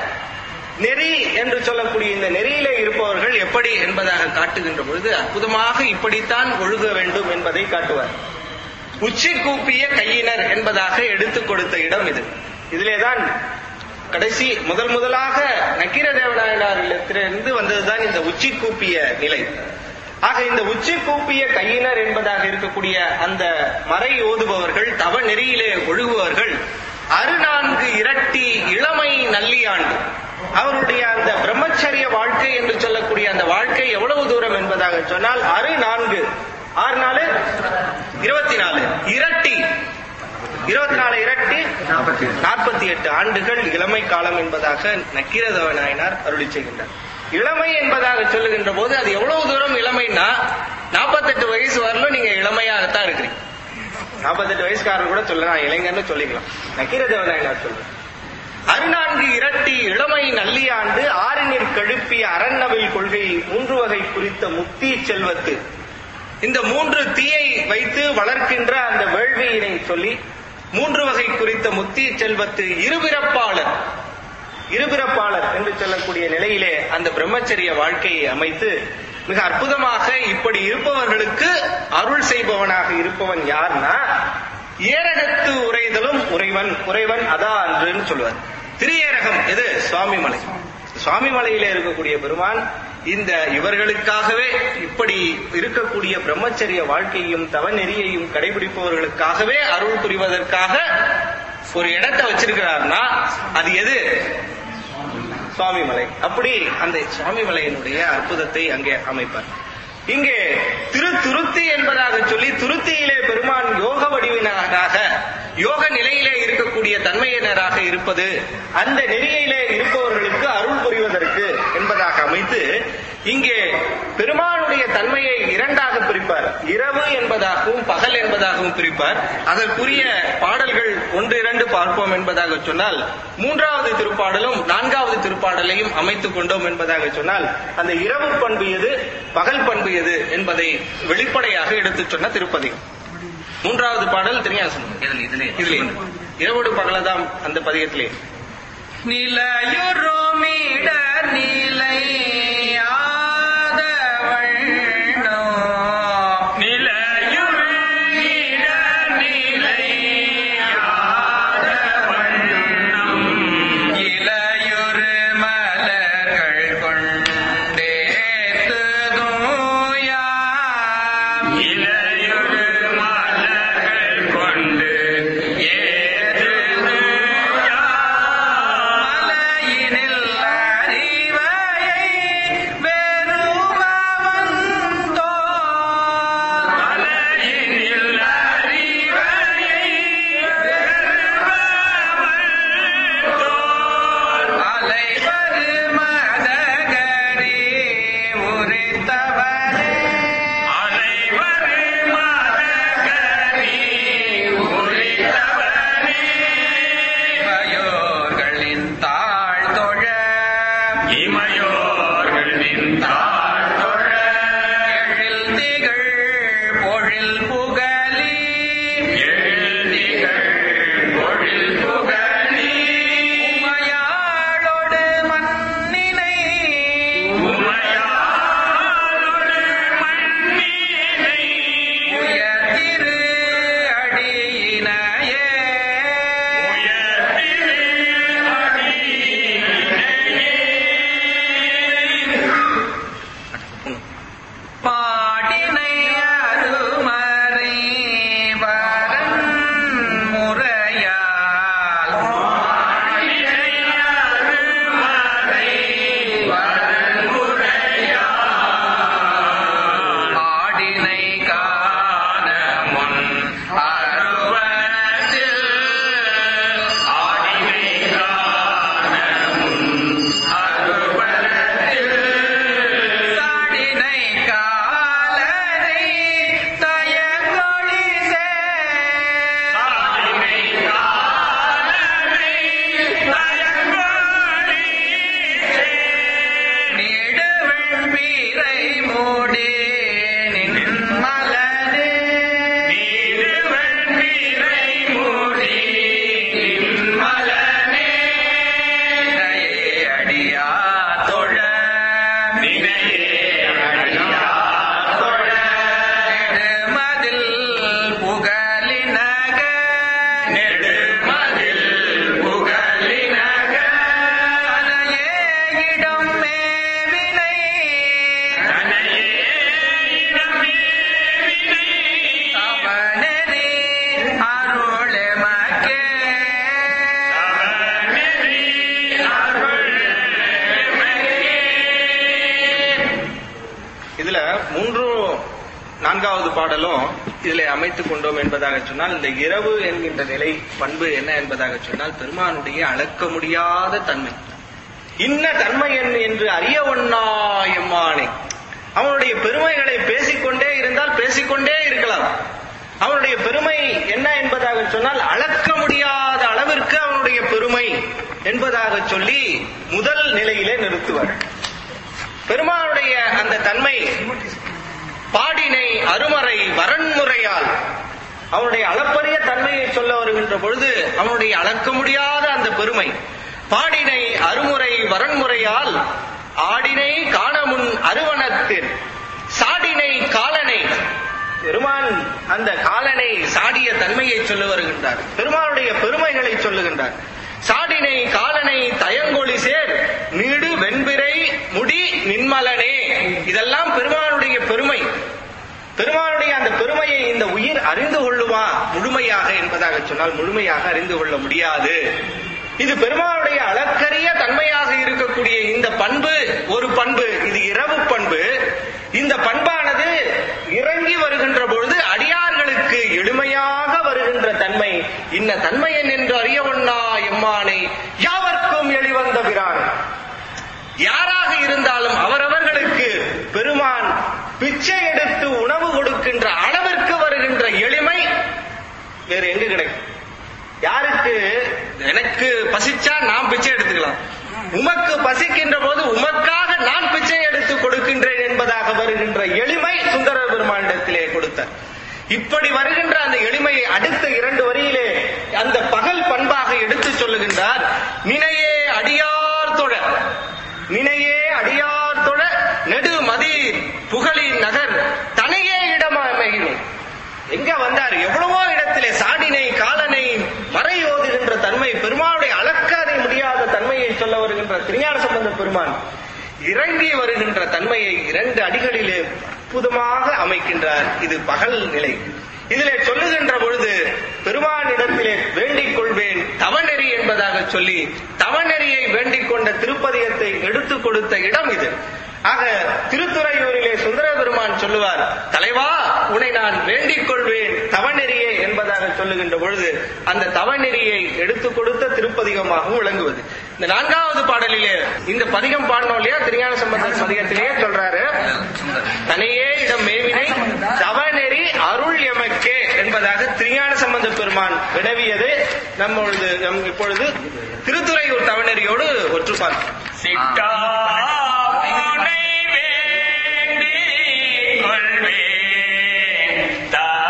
நெறி என்று சொல்லக்கூடிய இந்த நெறியிலே இருப்பவர்கள் எப்படி என்பதாக காட்டுகின்ற பொழுது அற்புதமாக இப்படித்தான் ஒழுக வேண்டும் என்பதை காட்டுவார். உச்சி கூப்பிய கையினர் என்பதாக எடுத்துக் கொடுத்த இடம் இது. இதிலேதான் கடைசி முதல் முதலாக நக்கீரதேவநாயனாரிடத்திலிருந்து வந்ததுதான் இந்த உச்சி கூப்பிய நிலை. ஆக இந்த உச்சி கூப்பிய கையினர் என்பதாக இருக்கக்கூடிய அந்த மறை ஓதுபவர்கள் தவ நெறியிலே ஒழுகுபவர்கள் அறுநான்கு இரட்டி இளமை நல்லியாண்டு அவருடைய அந்த பிரம்மச்சரிய வாழ்க்கை என்று சொல்லக்கூடிய அந்த வாழ்க்கை எவ்வளவு தூரம் என்பதாக சொன்னால் அறு நான்கு ஆறு நாலு இருபத்தி நாலு இரட்டி இருபத்தி நாலு இரட்டி நாற்பத்தி எட்டு ஆண்டுகள் இளமை காலம் என்பதாக நக்கீரதேவ நாயனார் அருளி செய்கின்றார். இளமை என்பதாக சொல்லுகின்ற போது அது எவ்வளவு தூரம் இளமைன்னா நாற்பத்தெட்டு வயசு வரலும் நீங்க இளமையாகத்தான் இருக்கிறீங்க. நாற்பத்தெட்டு வயசுக்காரர் கூட சொல்லலாம், இளைஞர்னு சொல்லிக்கலாம். நக்கீரதேவ நாயனார் சொல்ற அறுநான்கு இரட்டி இளமை நல்லியாண்டு ஆறினிற் கழுப்பிய அரண்நவில் கொள்கை மூன்று வகை குறித்த முக்தி செல்வத்து. இந்த மூன்று தீயை வைத்து வளர்க்கின்ற அந்த வேள்வியினை சொல்லி மூன்று வகை குறித்த முக்தி செல்வத்து இருபிறப்பாளர் இருபிறப்பாளர் என்று சொல்லக்கூடிய நிலையிலே அந்த பிரம்மச்சரிய வாழ்க்கையை அமைத்து மிக அற்புதமாக இப்படி இருப்பவர்களுக்கு அருள் செய்பவனாக இருப்பவன் யார்னா ஏரகத்து உரைதலும் உறைவன் உறைவன் அதா அன்றுன்னு சொல்லுவார். திரியேரகம் எது? சுவாமிமலை. சுவாமிமலையிலே இருக்கக்கூடிய பெருமான் இந்த இவர்களுக்காகவே இப்படி இருக்கக்கூடிய பிரம்மச்சரிய வாழ்க்கையும் தவநெறியையும் கடைபிடிப்பவர்களுக்காகவே அருள் புரிவதற்காக ஒரு இடத்தை வச்சிருக்கிறார்னா அது எது? சுவாமிமலை. அப்படி அந்த சுவாமிமலையினுடைய அற்புதத்தை அங்கே அமைப்பார். இங்கே திரு துருத்தி என்பதாக சொல்லி துருத்தியிலே பெருமான் யோக வடிவினராக யோக நிலையிலே இருக்கக்கூடிய தன்மையினராக இருப்பது அந்த நெறியிலே இருப்பவர்களுக்கு அருள் புரிவதற்கு என்பதாக அமைத்து இங்கே பெருமானுடைய தன்மையை இரண்டாக பிரிப்பார். இரவு என்பதாகவும் பகல் என்பதாகவும் பிரிப்பார். அதற்குரிய பாடல்கள் ஒன்று இரண்டு பார்ப்போம் என்பதாக சொன்னால் மூன்றாவது திருப்பாடலும் நான்காவது திருப்பாடலையும் அமைத்துக் கொண்டோம் என்பதாக சொன்னால் அந்த இரவு பண்பு எது பகல் பண்பு எது என்பதை வெளிப்படையாக எடுத்துச் சொன்ன திருப்பதிகம். மூன்றாவது பாடல் தெரியாது இதுல இரவோடு பகலதாம் அந்த பதிகத்திலே நிலையுறுமிட நிலை மலையினில் பொழில் புகழி எழுதிகள் பொழில் புகழி உமையாளோடு மண்ணினை உமையாளொடு மண்ணினை உயர்திரு அடியினையே உயர்த்திரு அடியினையே பாடினை அருமறை வரன் முறையால் ஆடினை காண முன் அருவத்தில் ஆடினை காண அருவத்தில் சாடினை காலனை தயங்கொழி ஆடினை காலனை தயங்கொழி நீடுவெண் பீரை மூடி நின்மலனே நீடுவன் நீரை மூடி நின்மலனே நினையே அடியா தொழ நினையே அடியார் தொழ நெடுமதில் புகழினக நெடுமதில் புகழினக தனையே இடம் மேவினை தனையே இடமே வினை தவநெறி அருளெமக்கே அவனெறி அருள் எமக்கே. இதுல மூன்று நான்காவது பாடலும் இதில் அமைத்துக் கொண்டோம் என்பதாக சொன்னால் இந்த இரவு என்கின்ற நிலை பண்பு என்ன என்பதாக சொன்னால் பெருமானுடைய அளக்க முடியாத தன்மை. இன்ன தன்மை என் என்று அறிய ஒண்ணா எம்மானே. அவனுடைய பெருமைகளை பேசிக்கொண்டே இருந்தால் பேசிக்கொண்டே இருக்கலாம். அவனுடைய பெருமை என்ன என்பதாக சொன்னால் அளக்க முடியாத அளவிற்கு அவனுடைய பெருமை என்பதாக சொல்லி முதல் நிலையிலே நிறுத்துவார். பெருமானுடைய அந்த தன்மை பாடினை அருமறை வரன்முறையால் அவனுடைய அளப்பரிய தன்மையை சொல்ல வருகின்ற பொழுது அவனுடைய அளக்க முடியாத அந்த பெருமை பாடினை அருமுறை வரன்முறையால் ஆடினை காணமுன் அருவனத்தில் சாடினை காலனை பெருமான் அந்த காலனை சாடிய தன்மையை சொல்ல வருகின்றார். பெருமானுடைய பெருமைகளை சொல்லுகின்றார். சாடினை காலனை தயங்கொழி சேர் நீடு வெண்பிறை முடி நின்மலனே. இதெல்லாம் பெருமானுடைய பெருமை. பெருமானுடைய அந்த பெருமையை இந்த உயிர் அறிந்து கொள்ளுமா முழுமையாக என்பதாக சொன்னால் முழுமையாக அறிந்து கொள்ள முடியாது. இது பெருமானுடைய அளக்கரிய தன்மையாக இருக்கக்கூடிய இந்த பண்பு ஒரு பண்பு, இது இரவு பண்பு. இந்த பண்பானது இறங்கி வருகின்ற பொழுது அடியார்களுக்கு எளிமையாக வருகின்ற தன்மை. இன்ன தன்மையன் என்று அறிய ஒண்ணா எம்மானை யாவர்க்கும் எளிவந்த பிரான். யாராக இருந்தாலும் அவரவர்களுக்கு பெருமான் பிச்சை எடுத்து உணவு கொடுக்கின்ற அளவிற்கு வருகின்ற எளிமை வேறு எங்கு கிடைக்கும்? யாருக்கு எனக்கு பசிச்சா நான் பிச்சை எடுத்துக்கலாம், உமக்கு பசிக்கின்ற போது உமக்காக நான் பிச்சை எடுத்து கொடுக்கின்றேன் என்பதாக வருகின்ற எளிமை சுந்தர பெருமானிடத்திலே கொடுத்தார். இப்படி வருகின்ற அந்த எளிமையை அடுத்த இரண்டு வரியிலே அந்த பகல் பண்பாக எடுத்து சொல்லுகின்றார். நினையே அடியார் தொழ, நினையே அடியார் தொழ நெடு மதி புகழின் நகர் தனையே இடம் அமைகிறோம். எங்க வந்தார்? எவ்வளவோ இடத்திலே சாடினை காலனை மறை ஓதுகின்ற தன்மை, பெருமானுடைய அளக்காதை முடியாத தன்மையை சொல்ல வருகின்ற திருஞான சம்பந்த பெருமான் இறங்கி வருகின்ற தன்மையை இரண்டு அடிகளிலே அற்புதமாக அமைக்கின்றார். இது பகல் நிலை. இதிலே சொல்லுகின்ற பொழுது பெருமானிடத்திலே வேண்டிக் கொள்வேன் தவநெறி என்பதாக சொல்லி தவநெறியை வேண்டிக் கொண்ட திருப்பதியத்தை எடுத்துக் கொடுத்த இடம் இது. ஆக திருத்துறையூரிலே சுந்தர பெருமான் சொல்லுவார், தலைவா உன்னை நான் வேண்டிக் கொள்வேன் தவநெறியே என்பதாக சொல்லுகின்ற பொழுது அந்த தவநெறியை எடுத்துக் கொடுத்த திருப்பதிகமாகவும் விளங்குவது. இந்த நான்காவது பாடலிலே இந்த பதிகம் பாடணும் இல்லையா, திருஞான சம்பந்தர் பதிகத்திலேயே சொல்றாரு, தனையே இடம் மேவினை தவநெறி அருள் எமக்கே என்பதாக திருஞான சம்பந்த பெருமான் வினவியது நம்மொழுது நம் இப்பொழுது திருத்துறையூர் தவநெறியோடு ஒற்று பார்க்கிறோம். சிட்டா உன்னை வேண்டிக் கொள்வேன்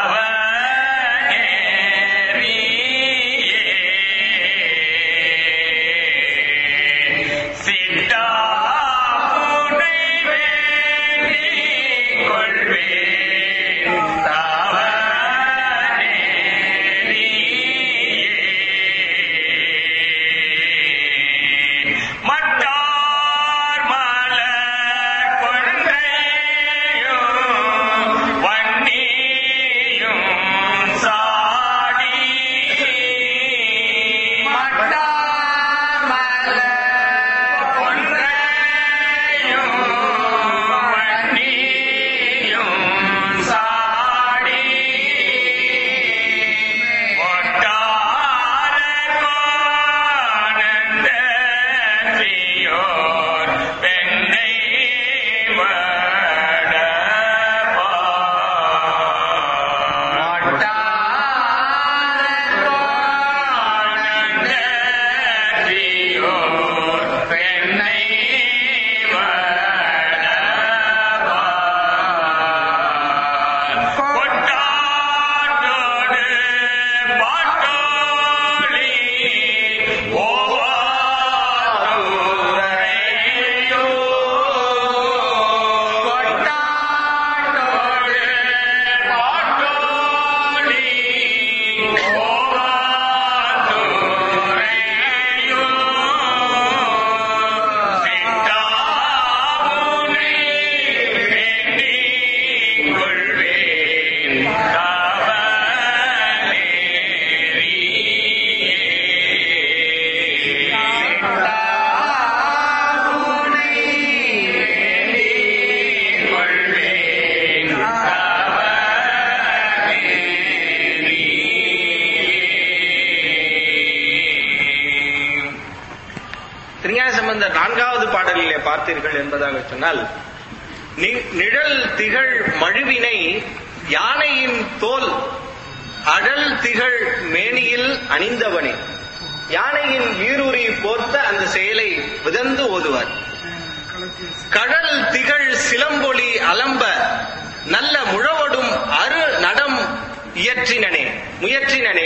திருஞானசம்பந்தர் நான்காவது பாடலிலே பார்த்தீர்கள் என்பதாக சொன்னால், நிழல் திகழ் மழுவினை யானையின் தோல் அடல் திகழ் மேனியில் அணிந்தவனே. யானையின் ஈருரி போர்த்த அந்த செயலை விதந்து ஓதுவார். கடல் திகழ் சிலம்பொலி அலம்ப நல்ல முழவடும் அரு நடம் இயற்றினனே முயற்றினனே.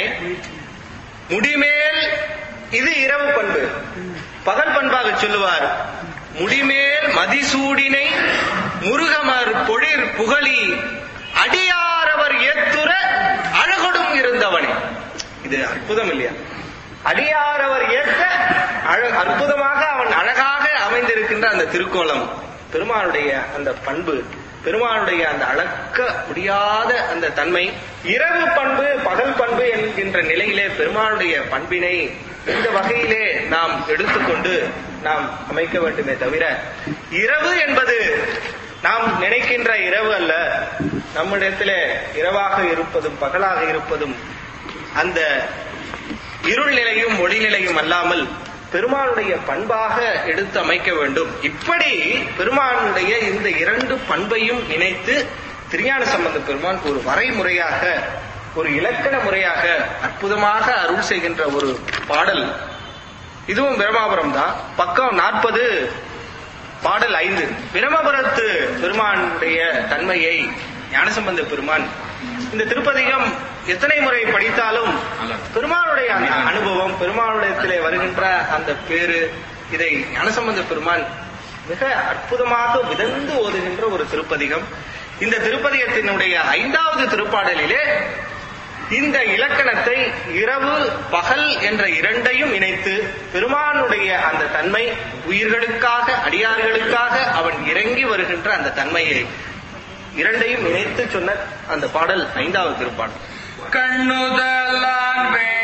முடிமேல் இது இரவு பண்பு. பகல் பண்பாக சொல்லுவார். முடிமேல் மதிசூடினை முருகமர் பொழிர் புகழி அடியாரவர் ஏத்துற அழகொடும் இருந்தவனே. இது அற்புதம் இல்லையா? அடியாரவர் ஏற்ற அற்புதமாக அவன் அழகாக அமைந்திருக்கின்ற அந்த திருக்கோலம், பெருமானுடைய அந்த பண்பு, பெருமானுடைய அந்த அளக்க முடியாத அந்த தன்மை, இரவு பண்பு பகல் பண்பு என்கின்ற நிலையிலே பெருமானுடைய பண்பினை இந்த வகையிலே நாம் எடுத்துக்கொண்டு நாம் அமைக்க வேண்டுமே தவிர, இரவு என்பது நாம் நினைக்கின்ற இரவு அல்ல. நம்மிடத்திலே இரவாக இருப்பதும் பகலாக இருப்பதும் அந்த இருள் நிலையும் ஒளி நிலையும் அல்லாமல் பெருமானுடைய பண்பாக எடுத்து அமைக்க வேண்டும். இப்படி பெருமானுடைய இந்த இரண்டு பண்பையும் இணைத்து திருஞான சம்பந்த பெருமான் ஒரு வரைமுறையாக, ஒரு இலக்கண முறையாக அற்புதமாக அருள் செய்கின்ற ஒரு பாடல். இதுவும் பிரமாபுரம் தான். பக்கம் நாற்பது, பாடல் ஐந்து. பிரமபுரத்து பெருமானுடைய தன்மையை ஞானசம்பந்த பெருமான் இந்த திருப்பதிகம் எத்தனை முறை படித்தாலும் பெருமானுடைய அந்த அனுபவம், பெருமானுடையத்திலே வருகின்ற அந்த பேரு, இதை ஞானசம்பந்த பெருமான் மிக அற்புதமாக விதந்து ஓதுகின்ற ஒரு திருப்பதிகம். இந்த திருப்பதிகத்தினுடைய ஐந்தாவது திருப்பாடலிலே இந்த இலக்கணத்தை இரவு பகல் என்ற இரண்டையும் இணைத்து பெருமானுடைய அந்த தன்மை, உயிர்களுக்காக அடியார்களுக்காக அவன் இறங்கி வருகின்ற அந்த தன்மையை இரண்டையும் இணைத்து சொன்ன அந்த பாடல் ஐந்தாவது திருப்பாடல். கண்ணுதலான்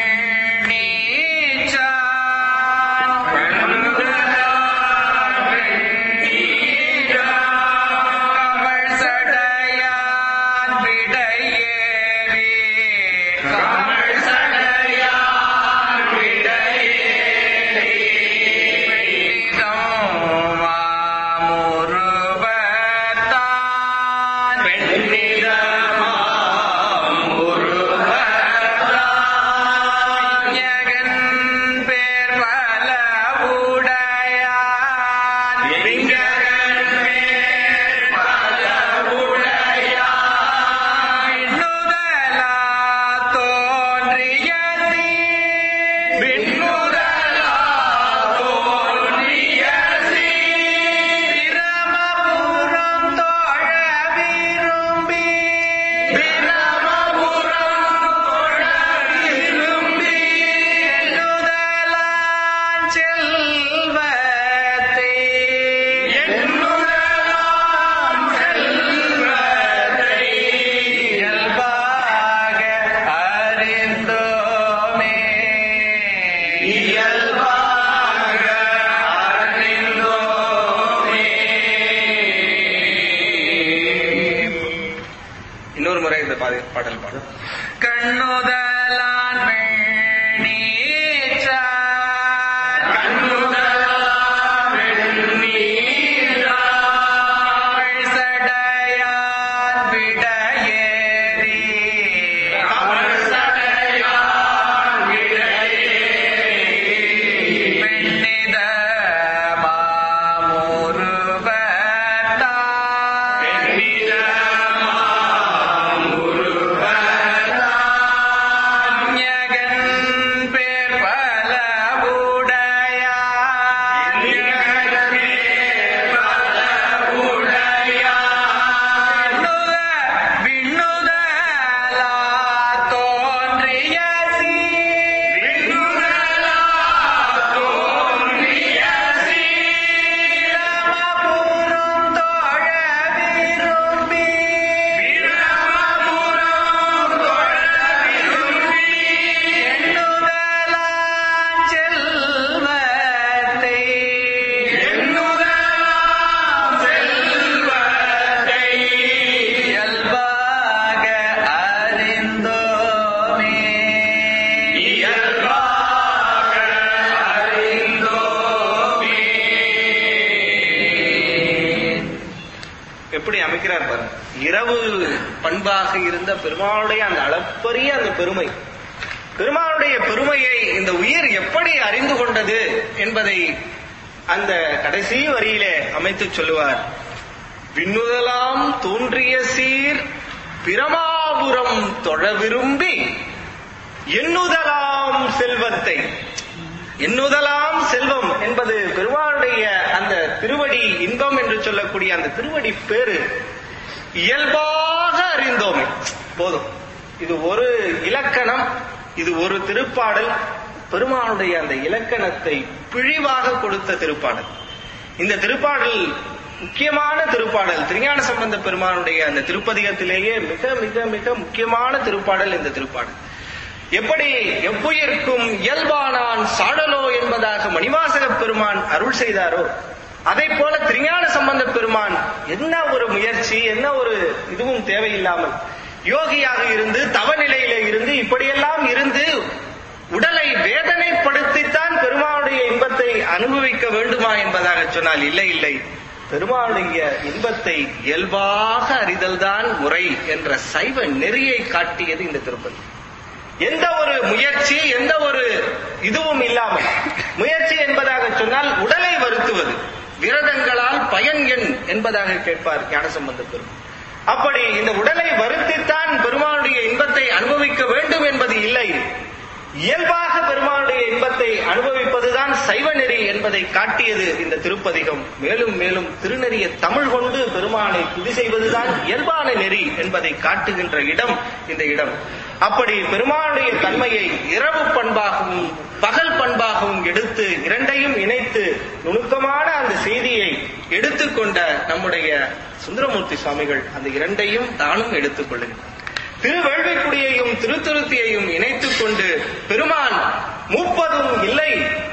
வேணிச்சான் கமழ் சடையான் விடையேறி கமழ் சடையான் விடையேறி மாமுருவத்தான் பெண்ணிதமா இன்னொரு முறை இந்த பாடல் பாடும். கண்ணுதலான் வேணிச்சான் கண்ணுதலான் வேணிச்சான் சடையான் விடையேறி இரவு பண்பாக இருந்த பெருமாளுடைய அந்த அளப்பரிய அந்த பெருமை, பெருமாளுடைய பெருமையை இந்த உயிர் எப்படி அறிந்து கொண்டது என்பதை அந்த கடைசி வரியிலே அமைத்து சொல்லுவார். விண்ணுதலாம் தோன்றிய சீர் பிரமாபுரம் தொழ விரும்பி எண்ணுதலாம் செல்வத்தை. எண்ணுதலாம் செல்வம் என்பது பெருமாளுடைய அந்த திருவடி இன்பம் என்று சொல்லக்கூடிய அந்த திருவடி பேரு இயல்பாக அறிந்தோமே போதும். இது ஒரு இலக்கணம், இது ஒரு திருப்பாடல். பெருமாளுடைய அந்த இலக்கணத்தை பிழிவாக கொடுத்த திருப்பாடல். இந்த திருப்பாடல் முக்கியமான திருப்பாடல். திருஞான சம்பந்த பெருமானுடைய அந்த திருப்பதிகத்திலேயே மிக மிக மிக முக்கியமான திருப்பாடல் இந்த திருப்பாடல். எப்படி எவ்வுயிர்க்கும் இயல்பானான் சாடலோ என்பதாக மணிவாசக பெருமான் அருள் செய்தாரோ, அதை போல திருஞான சம்பந்த பெருமான் என்ன ஒரு முயற்சி, என்ன ஒரு இதுவும் தேவையில்லாமல் யோகியாக இருந்து தவநிலையிலே இருந்து இப்படியெல்லாம் இருந்து உடலை வேதனைப்படுத்தித்தான் பெருமாளுடைய இன்பத்தை அனுபவிக்க வேண்டுமா என்பதாக சொன்னால் இல்லை இல்லை, பெருமாளுடைய இன்பத்தை இயல்பாக அறிதல்தான் முறை என்ற சைவ நெறியை காட்டியது இந்த திருப்பதி. எந்த ஒரு முயற்சி, எந்த ஒரு இதுவும் இல்லாமல், முயற்சி என்பதாக சொன்னால் உடலை வருத்துவது, விரதங்களால் பயன் எண் என்பதாக கேட்பார் ஞானசம்பந்த பெருமான். அப்படி இந்த உடலை வருத்தித்தான் பெருமாளுடைய இன்பத்தை அனுபவிக்க வேண்டும் என்பது இல்லை, இயல்பாக பெருமாளுடைய இன்பத்தை அனுபவிப்பதுதான் சைவ நெறி என்பதை காட்டியது இந்த திருப்பதிகம். மேலும் மேலும் திருநெறிய தமிழ் கொண்டு பெருமானை துதி செய்வதுதான் இயல்பான நெறி என்பதை காட்டுகின்ற இடம் இந்த இடம். அப்படி பெருமாளுடைய தன்மையை இரவு பண்பாகவும் பகல் பண்பாகவும் எடுத்து இரண்டையும் இணைத்து நுணுக்கமான அந்த செய்தியை எடுத்துக்கொண்ட நம்முடைய சுந்தரமூர்த்தி சுவாமிகள் அந்த இரண்டையும் தானும் எடுத்துக் கொள்ளுகிறார். திருவேள்விக்குடியையும் திருத்துருத்தியையும் இணைத்துக் கொண்டு பெருமான் மூப்பதும் இல்லை,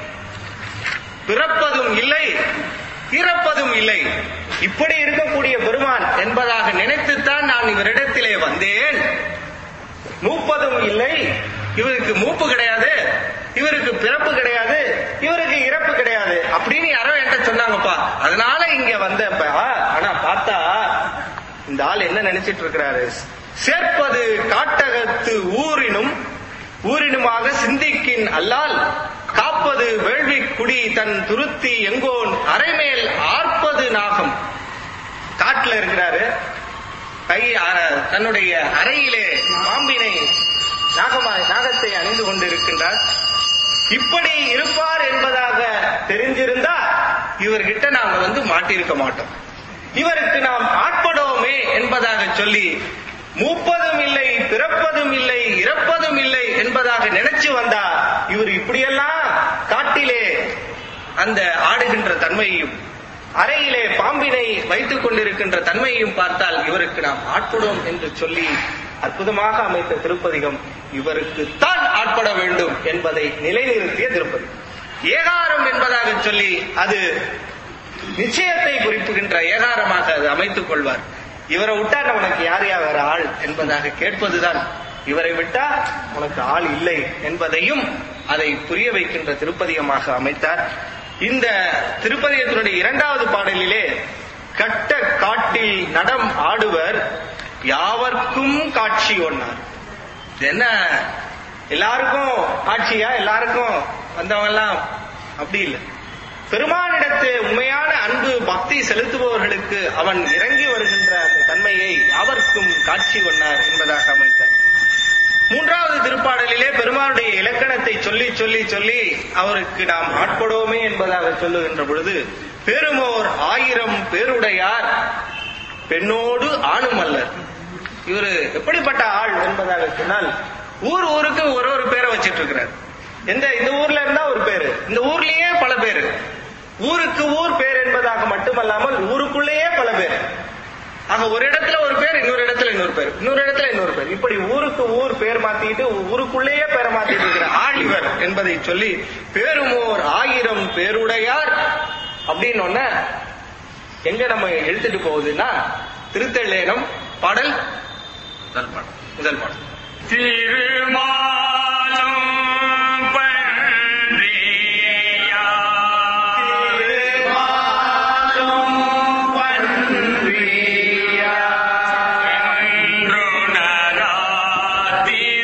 பிறப்பதும் இல்லை, இறப்பதும் இல்லை, இப்படி இருக்கக்கூடிய பெருமான் என்பதாக நினைத்துத்தான் நான் இவரிடத்திலே வந்தேன். மூப்பதும் இல்லை, இவருக்கு மூப்பு கிடையாது, இவருக்கு பிறப்பு கிடையாது, இவருக்கு இறப்பு கிடையாது அப்படின்னு யாரோ என்கிட்ட சொன்னாங்கப்பா, அதனால இங்க வந்தப்ப. ஆனா பார்த்தா இந்த ஆள் என்ன நினைச்சிட்டு இருக்கிறாரு, சேர்ப்பது காட்டகத்து ஊரினும் ஊரினுமாக சிந்திக்கின் அல்லால் காப்பது வேள்வி குடி தன் துருத்தி எங்கோன் அரைமேல் ஆர்ப்பது நாகம். காட்டுல இருக்கிறாரு, கை தன்னுடைய அறையிலே பாம்பினை நாகமாய் நாகத்தை அணிந்து கொண்டிருக்கின்றார். இப்படி இருப்பார் என்பதாக தெரிஞ்சிருந்தா இவர்கிட்ட நாம வந்து மாட்டிருக்க மாட்டோம். இவருக்கு நாம் ஆட்படோமே என்பதாக சொல்லி மூப்பதும் இல்லை, பிறப்பதும் இல்லை, இறப்பதும் இல்லை என்பதாக நினைச்சு வந்தா இவர் இப்படியெல்லாம் காட்டிலே அந்த ஆடுகின்ற தன்மையையும் அறையிலே பாம்பினை வைத்துக் கொண்டிருக்கின்ற தன்மையையும் பார்த்தால் இவருக்கு நாம் ஆட்படுவோம் என்று சொல்லி அற்புதமாக அமைத்த திருப்பதிகம் இவருக்கு தான் ஆட்பட வேண்டும் என்பதை நிலைநிறுத்திய திருப்பதி. ஏகாரம் என்பதாக சொல்லி அது நிச்சயத்தை குறிப்புகின்ற ஏகாரமாக அது அமைத்துக் கொள்வார். இவரை விட்டா உனக்கு யார் யார் வேற ஆள் என்பதாக கேட்பதுதான், இவரை விட்டா உனக்கு ஆள் இல்லை என்பதையும் அதை புரிய வைக்கின்ற திருப்பதிகமாக அமைத்தார். இந்த திருப்பதிகத்தினுடைய இரண்டாவது பாடலிலே கட்ட காட்டில் நடம் ஆடுவர் யாவர்க்கும் காட்சி ஒன்னார். என்ன எல்லாருக்கும் காட்சியா, எல்லாருக்கும் வந்தவங்க எல்லாம் அப்படி இல்லை. பெருமானிடத்து உண்மையான அன்பு பக்தி செலுத்துபவர்களுக்கு அவன் இறங்கி வருகின்ற அந்த தன்மையை யாவர்க்கும் காட்சி ஒன்னார் என்பதாக அமைத்தார். மூன்றாவது திருப்பாடலிலே பெருமானுடைய இலக்கணத்தை சொல்லி சொல்லி சொல்லி அவருக்கு நாம் ஆட்படுவோமே என்பதாக சொல்லுகின்ற பொழுது, பெருமோர் ஆயிரம் பேருடையார் பெண்ணோடு ஆணும் அல்லர். இவரு எப்படிப்பட்ட ஆள் என்பதாக சொன்னால், ஊர் ஊருக்கு ஒரு ஒரு பேரை வச்சிட்டு இருக்கிறார். எந்த இந்த ஊர்ல இருந்தா ஒரு பேரு, இந்த ஊர்லயே பல பேரு, ஊருக்கு ஊர் பேர் என்பதாக மட்டுமல்லாமல் ஊருக்குள்ளேயே பல பேர். ஆக ஒரு இடத்துல ஒரு பேர், இன்னொரு இடத்துல இன்னொரு பேர், இன்னொரு இடத்துல இன்னொரு பேர், இப்படி ஊருக்கு ஊர் பேர் மாத்திட்டு ஊருக்குள்ளேயே பேரை மாத்திட்டு இருக்கிற ஆள் இவர் என்பதை சொல்லி பேருமோர் ஆயிரம் பேருடையார் அப்படின்னு ஒன்ன எங்க நம்ம எழுத்துட்டு போகுதுன்னா திருத்தெள்ளேனம் பாடல் முதல் பாடல் முதல் பாடல் திருமாலும் பன்றியா திருமாலும் பன்றியா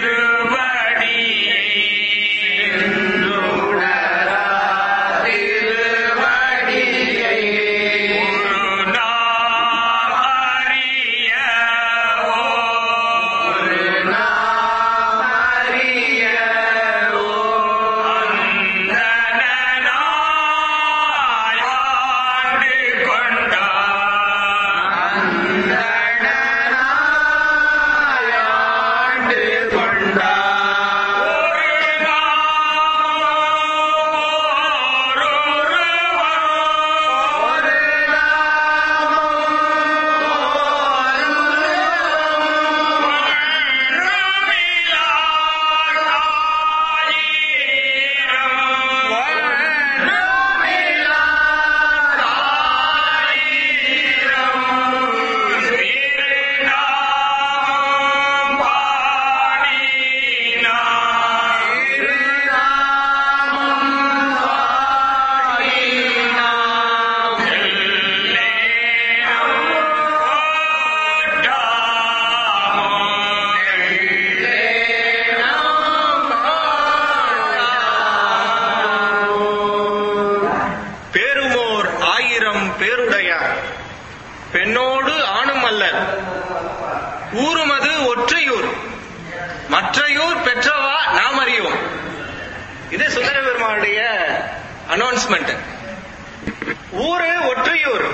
பெண்ணோடு ஆணும் அல்ல, ஊருமது ஒற்றையூர், மற்றையூர் பெற்றவா நாம் அறியோம். இது சுந்தர பெருமானுடைய அனௌன்ஸ்மெண்ட். ஊரு ஒற்றையூர்,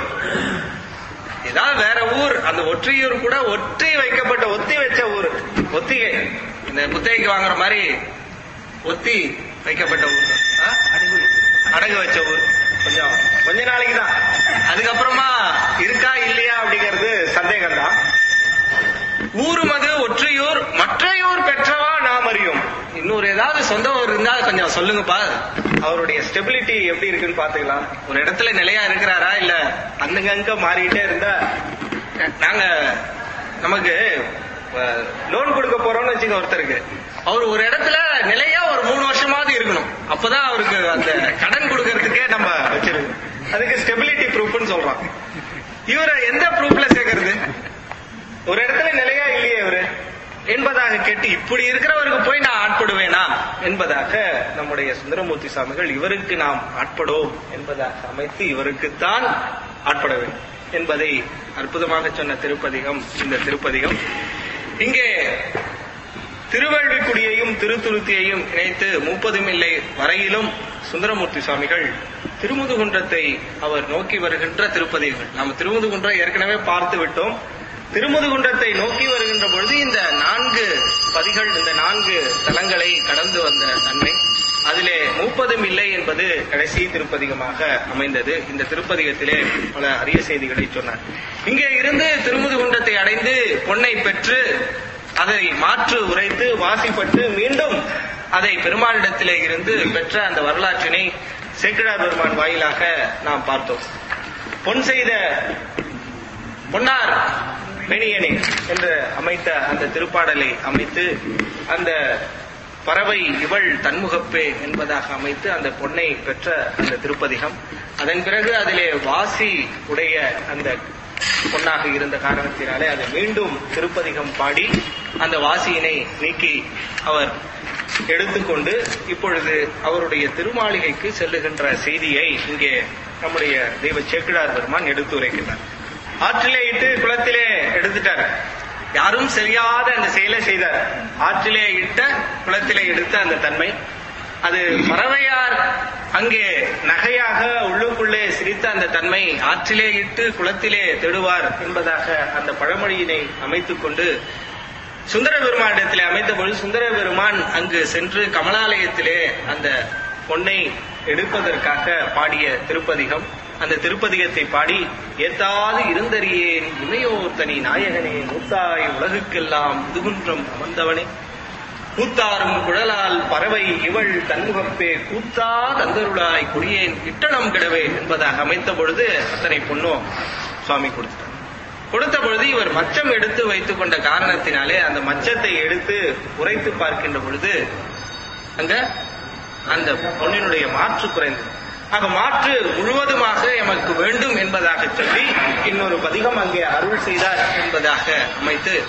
ஏதாவது வேற ஊர், அந்த ஒற்றையூர் கூட ஒற்றி வைக்கப்பட்ட ஒத்தி வச்ச ஊர், ஒத்திகை, இந்த குத்தகைக்கு வாங்குற மாதிரி ஒத்தி வைக்கப்பட்ட ஊர், அடகு வச்ச ஊர். கொஞ்சம் கொஞ்ச நாளைக்கு தான், அதுக்கப்புறமா இருக்கா இல்லையா அப்படிங்கிறது சந்தேகம் தான். ஊருமது ஒற்றையூர், மற்றையூர் பெற்றவா நாம் அறியும். இன்னொரு ஏதாவது சொந்த ஊர் இருந்தா கொஞ்சம் சொல்லுங்கப்பா, அவருடைய ஸ்டெபிலிட்டி எப்படி இருக்குன்னு பாத்துக்கலாம். ஒரு இடத்துல நிலையா இருக்கிறாரா இல்ல அங்கங்க மாறிட்டே இருந்தா. நாங்க நமக்கு லோன் கொடுக்க போறோம்னு வச்சுக்க ஒருத்தருக்கு, அவர் ஒரு இடத்துல நிலையா ஒரு மூணு வருஷமாவது இருக்கணும், அப்பதான் அவருக்கு அந்த கடன் கொடுக்கறதுக்கே நம்ம வச்சிருக்கோம். அதுக்கு ஸ்டெபிலிட்டி ப்ரூஃப்னு சொல்றோம். இவரை எந்த ப்ரூஃப்ல சேர்க்கறது? ஒரு இடத்துல நிலையா இல்லையே இவரு என்பதாக கேட்டு, இப்படி இருக்கிறவருக்கு போய் நான் ஆட்படுவேனா என்பதாக நம்முடைய சுந்தரமூர்த்தி சுவாமிகள் இவருக்கு நாம் ஆட்படுவோம் என்பதாக அமைத்து இவருக்குத்தான் ஆட்பட வேண்டும் என்பதை அற்புதமாக சொன்ன திருப்பதிகம் இந்த திருப்பதிகம். இங்கே திருவள்ளுக்குடியையும் திருத்துருத்தியையும் இணைத்து முப்பதும் இல்லை வரையிலும் சுந்தரமூர்த்தி சுவாமிகள் திருமுதுகுன்றத்தை அவர் நோக்கி வருகின்ற திருப்பதிகள். நாம் திருமுதுகுன்றம் ஏற்கனவே பார்த்து விட்டோம். திருமுதுகுன்றத்தை நோக்கி வருகின்ற பொழுது இந்த நான்கு பதிகள், இந்த நான்கு தலங்களை கடந்து வந்த தன்மை, அதிலே முப்பதும் இல்லை என்பது கடைசி திருப்பதிகமாக அமைந்தது. இந்த திருப்பதிகத்திலே பல அரிய செய்திகளை சொன்னார். இங்கே இருந்து திருமுதுகுன்றத்தை அடைந்து பொன்னை பெற்று அதை மாற்று உரைத்து வாசிப்பட்டு மீண்டும் அதை பெருமாளிடத்திலே இருந்து பெற்ற அந்த வரலாற்றினை சேக்கிழார் பெருமான் வாயிலாக நாம் பார்த்தோம். பொன் செய்த பொன்னார் மெனியனே என்று அமைத்த அந்த திருப்பாடலை அமைத்து, அந்த பறவை இவள் தன்முகப்பே என்பதாக அமைத்து அந்த பொன்னை பெற்ற அந்த திருப்பதிகம். அதன் பிறகு அதிலே வாசி உடைய அந்த பொன்னாக இருந்த காரணத்தினாலே அதை மீண்டும் திருப்பதிகம் பாடி அந்த வாசியினை நீக்கி அவர் எடுத்துக்கொண்டு இப்பொழுது அவருடைய திருமாளிகைக்கு செல்லுகின்ற செய்தியை இங்கே நம்முடைய தெய்வ சேக்கிழார் பெருமான் எடுத்து உரைக்கிறார். ஆற்றிலே இட்டு குளத்திலே எடுத்துட்டார். யாரும் செய்யாத அந்த செயலை செய்தார். ஆற்றிலே இட்ட குளத்திலே எடுத்த அந்த தன்மை, அது பறவையார் அங்கே நகையாக உள்ளுக்குள்ளே சிரித்த அந்த தன்மை, ஆற்றிலே இட்டு குளத்திலே தேடுவார் என்பதாக அந்த பழமொழியினை அமைத்துக் கொண்டு சுந்தர பெருமானிடத்திலே அமைத்த பொழுது சுந்தர பெருமான் அங்கு சென்று கமலாலயத்திலே அந்த பொன்னை எடுப்பதற்காக பாடிய திருப்பதிகம். அந்த திருப்பதிகத்தை பாடி, ஏத்தாது இருந்தறியேன் இமையோர் தனி நாயகனே, மூத்தாய் உலகுக்கெல்லாம் முதுகுன்றம் அமர்ந்தவனே, கூத்தாரும் குழலால் பறவை இவள் தன்முகப்பே, கூத்தா தந்தருளாய் குடியேன் இட்டனம் கிடவே என்பதாக அமைத்த பொழுது அத்தனை பொண்ணும் சுவாமி கொடுத்தார். கொடுத்த பொழுது இவர் மச்சம் எடுத்து வைத்துக் கொண்ட காரணத்தினாலே அந்த மச்சத்தை எடுத்து உரைத்து பார்க்கின்ற பொழுது அங்க அந்த பொன்னினுடைய மாற்று குறைந்தது. ஆக மாற்று முழுவதுமாக எமக்கு வேண்டும் என்பதாக சொல்லி இன்னொரு பதிகம் அங்கே அருள் செய்தார் என்பதாக அமைத்து